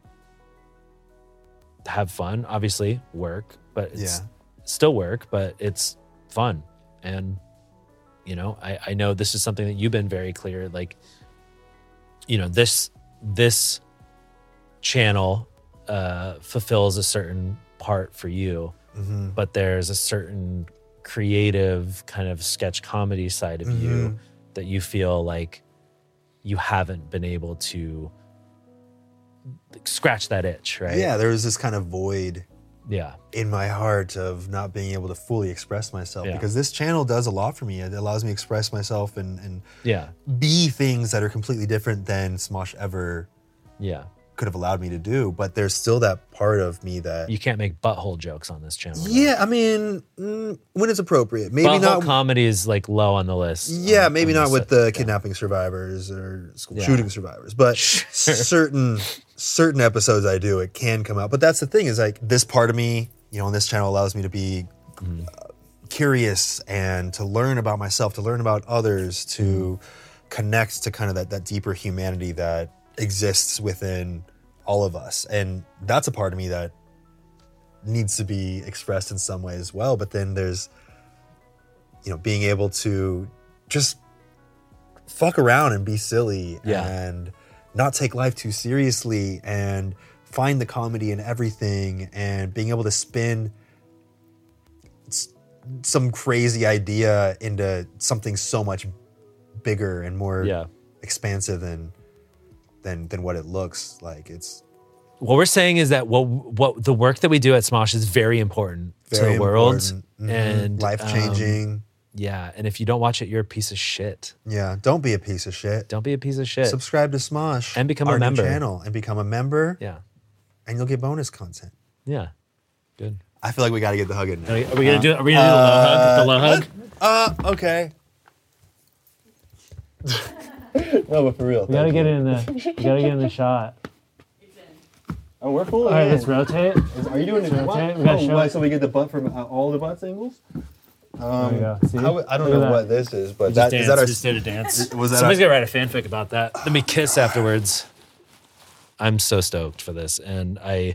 have fun, obviously work, but it's Yeah. still work, but it's fun. And you know, I, I know this is something that you've been very clear, like, you know, this this channel uh fulfills a certain part for you, Mhm. but there's a certain creative kind of sketch comedy side of you Mhm. that you feel like you haven't been able to like, scratch that itch, right? Yeah, there was this kind of void Yeah. in my heart of not being able to fully express myself Yeah. because this channel does a lot for me. It allows me to express myself and, and Yeah. be things that are completely different than Smosh ever Yeah. could have allowed me to do. But there's still that part of me that You can't make butthole jokes on this channel. yeah, I mean, mm, when it's appropriate, maybe Butthole not. comedy is like low on the list. Yeah, on- maybe on not this with side. the kidnapping survivors or school Yeah. shooting survivors, but certain certain episodes I do, it can come out. But that's the thing is like this part of me, you know, on this channel allows me to be Mm-hmm. uh, curious and to learn about myself, to learn about others, to Mm-hmm. connect to kind of that that deeper humanity that exists within all of us, and that's a part of me that needs to be expressed in some way as well. But then there's, you know, being able to just fuck around and be silly Yeah. and not take life too seriously and find the comedy in everything, and being able to spin s- some crazy idea into something so much bigger and more Yeah. expansive than than than what it looks like. It's What we're saying is that what what the work that we do at Smosh is very important very to the world important. Mhm. and life-changing. um, yeah, and if you don't watch it, you're a piece of shit. Yeah, don't be a piece of shit. Don't be a piece of shit. Subscribe to Smosh And become a our new member. channel, and become a member. Yeah, and you'll get bonus content. yeah, good. I feel like we got to get the hug in now. Are we gonna do? Are we gonna do the low hug? The low hug? Uh, okay. No, but for real. We gotta get it in the. We gotta get in the shot. Oh, we're full. All right, let's rotate. Is, are you doing it? Rotate. We Oh, gotta show why, it. so we get the butt from uh, all the butts angles? Um, There you go. See? how- I don't Look at know that. what this is, but We that just is danced. that our We just did a dance. Was that Somebody's our, gonna write a fanfic about that. Let me kiss afterwards. I'm so stoked for this, and I,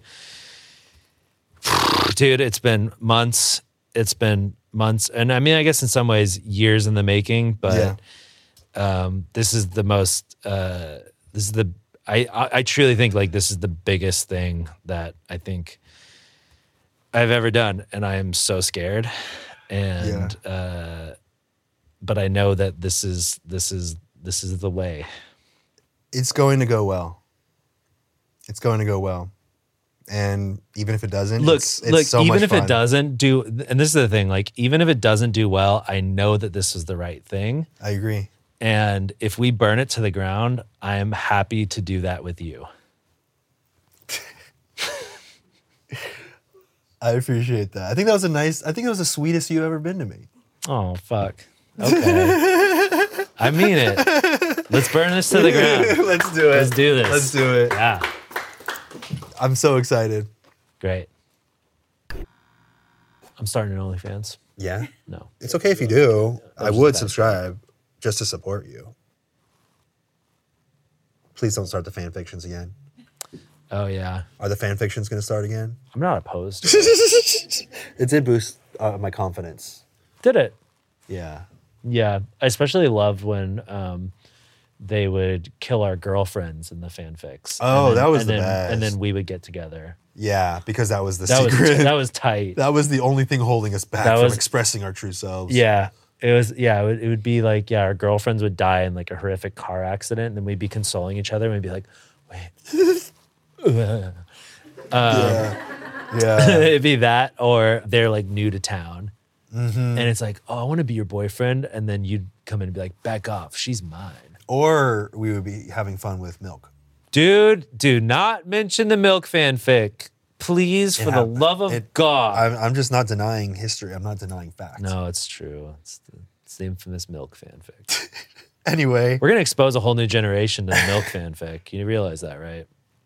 dude, it's been months. It's been months, and I mean, I guess in some ways, years in the making. But um, this is the most. Uh, this is the. I, I I truly think like this is the biggest thing that I think I've ever done, and I am so scared. And uh, but I know that this is this is this is the way. It's going to go well. It's going to go well, and even if it doesn't, Look, it's, it's look. so even much if fun. it doesn't do, and this is the thing. Like, even if it doesn't do well, I know that this is the right thing. I agree. And if we burn it to the ground, I am happy to do that with you. I appreciate that. I think that was a nice. I think that was the sweetest you've ever been to me. Oh fuck. Okay. I mean it. Let's burn this to the ground. Let's do it. Let's do this. Let's do it. Yeah. I'm so excited. Great. I'm starting an OnlyFans. Yeah. No. It's okay if you do. I just would bad. subscribe just to support you. Please don't start the fan fictions again. Oh yeah. Are the fan fictions going to start again? I'm not opposed to it. It did boost uh, my confidence. Did it? Yeah. Yeah. I especially loved when um, they would kill our girlfriends in the fanfics. Oh, And then- that was and the then, best. And then we would get together. Yeah, because that was the That was secret. that was tight. That was the only thing holding us back That from was- expressing our true selves. Yeah. It was, yeah, it would, it would be like, yeah, our girlfriends would die in like a horrific car accident, and then we'd be consoling each other, and we'd be like, wait. um, Yeah. Yeah. It'd be that, or they're like new to town. Mhm. And it's like, oh, I want to be your boyfriend. And then you'd come in and be like, back off, she's mine. Or we would be having fun with milk. Dude, do not mention the milk fanfic. Please, It for the happened. love of It- God. I'm, I'm just not denying history. I'm not denying facts. No, it's true. It's the, it's the infamous milk fanfic. Anyway. We're going to expose a whole new generation to the milk fanfic. You realize that, right?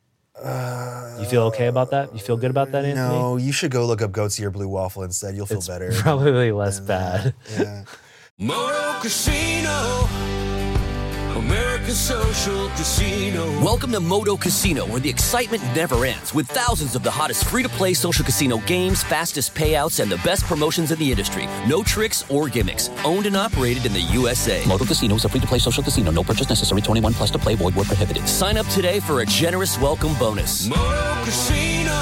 Uh, You feel okay about that? You feel good about that, Anthony? No, you should go look up Goat's Ear Blue Waffle instead. You'll feel It's better. probably less bad. Yeah. Moto Casino, America's social casino. Welcome to Moto Casino, where the excitement never ends, with thousands of the hottest free-to-play social casino games, fastest payouts, and the best promotions in the industry. No tricks or gimmicks. Owned and operated in the U S A. Moto Casino is a free-to-play social casino. No purchase necessary. twenty-one plus to play. Void where prohibited. Sign up today for a generous welcome bonus. Moto Casino,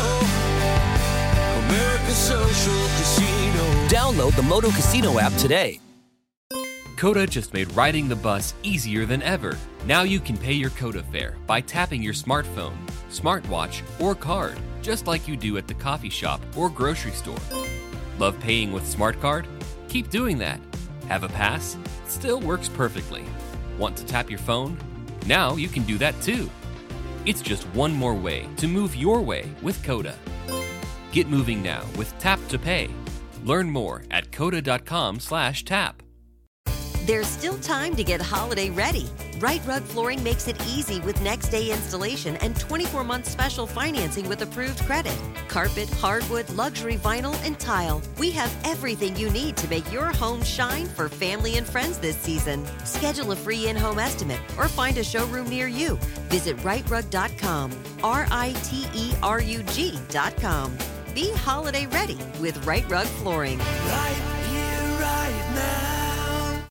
America's social casino. Download the Moto Casino app today. Coda just made riding the bus easier than ever. Now you can pay your Coda fare by tapping your smartphone, smartwatch, or card, just like you do at the coffee shop or grocery store. Love paying with Smart Card? Keep doing that. Have a pass? It still works perfectly. Want to tap your phone? Now you can do that too. It's just one more way to move your way with Coda. Get moving now with Tap to Pay. Learn more at coda.com slash tap. There's still time to get holiday ready. Right Rug Flooring makes it easy with next day installation and twenty-four month special financing with approved credit. Carpet, hardwood, luxury vinyl, and tile. We have everything you need to make your home shine for family and friends this season. Schedule a free in-home estimate or find a showroom near you. Visit right rug dot com, R I T E R U G dot com. Be holiday ready with Right Rug Flooring. Right here, right now.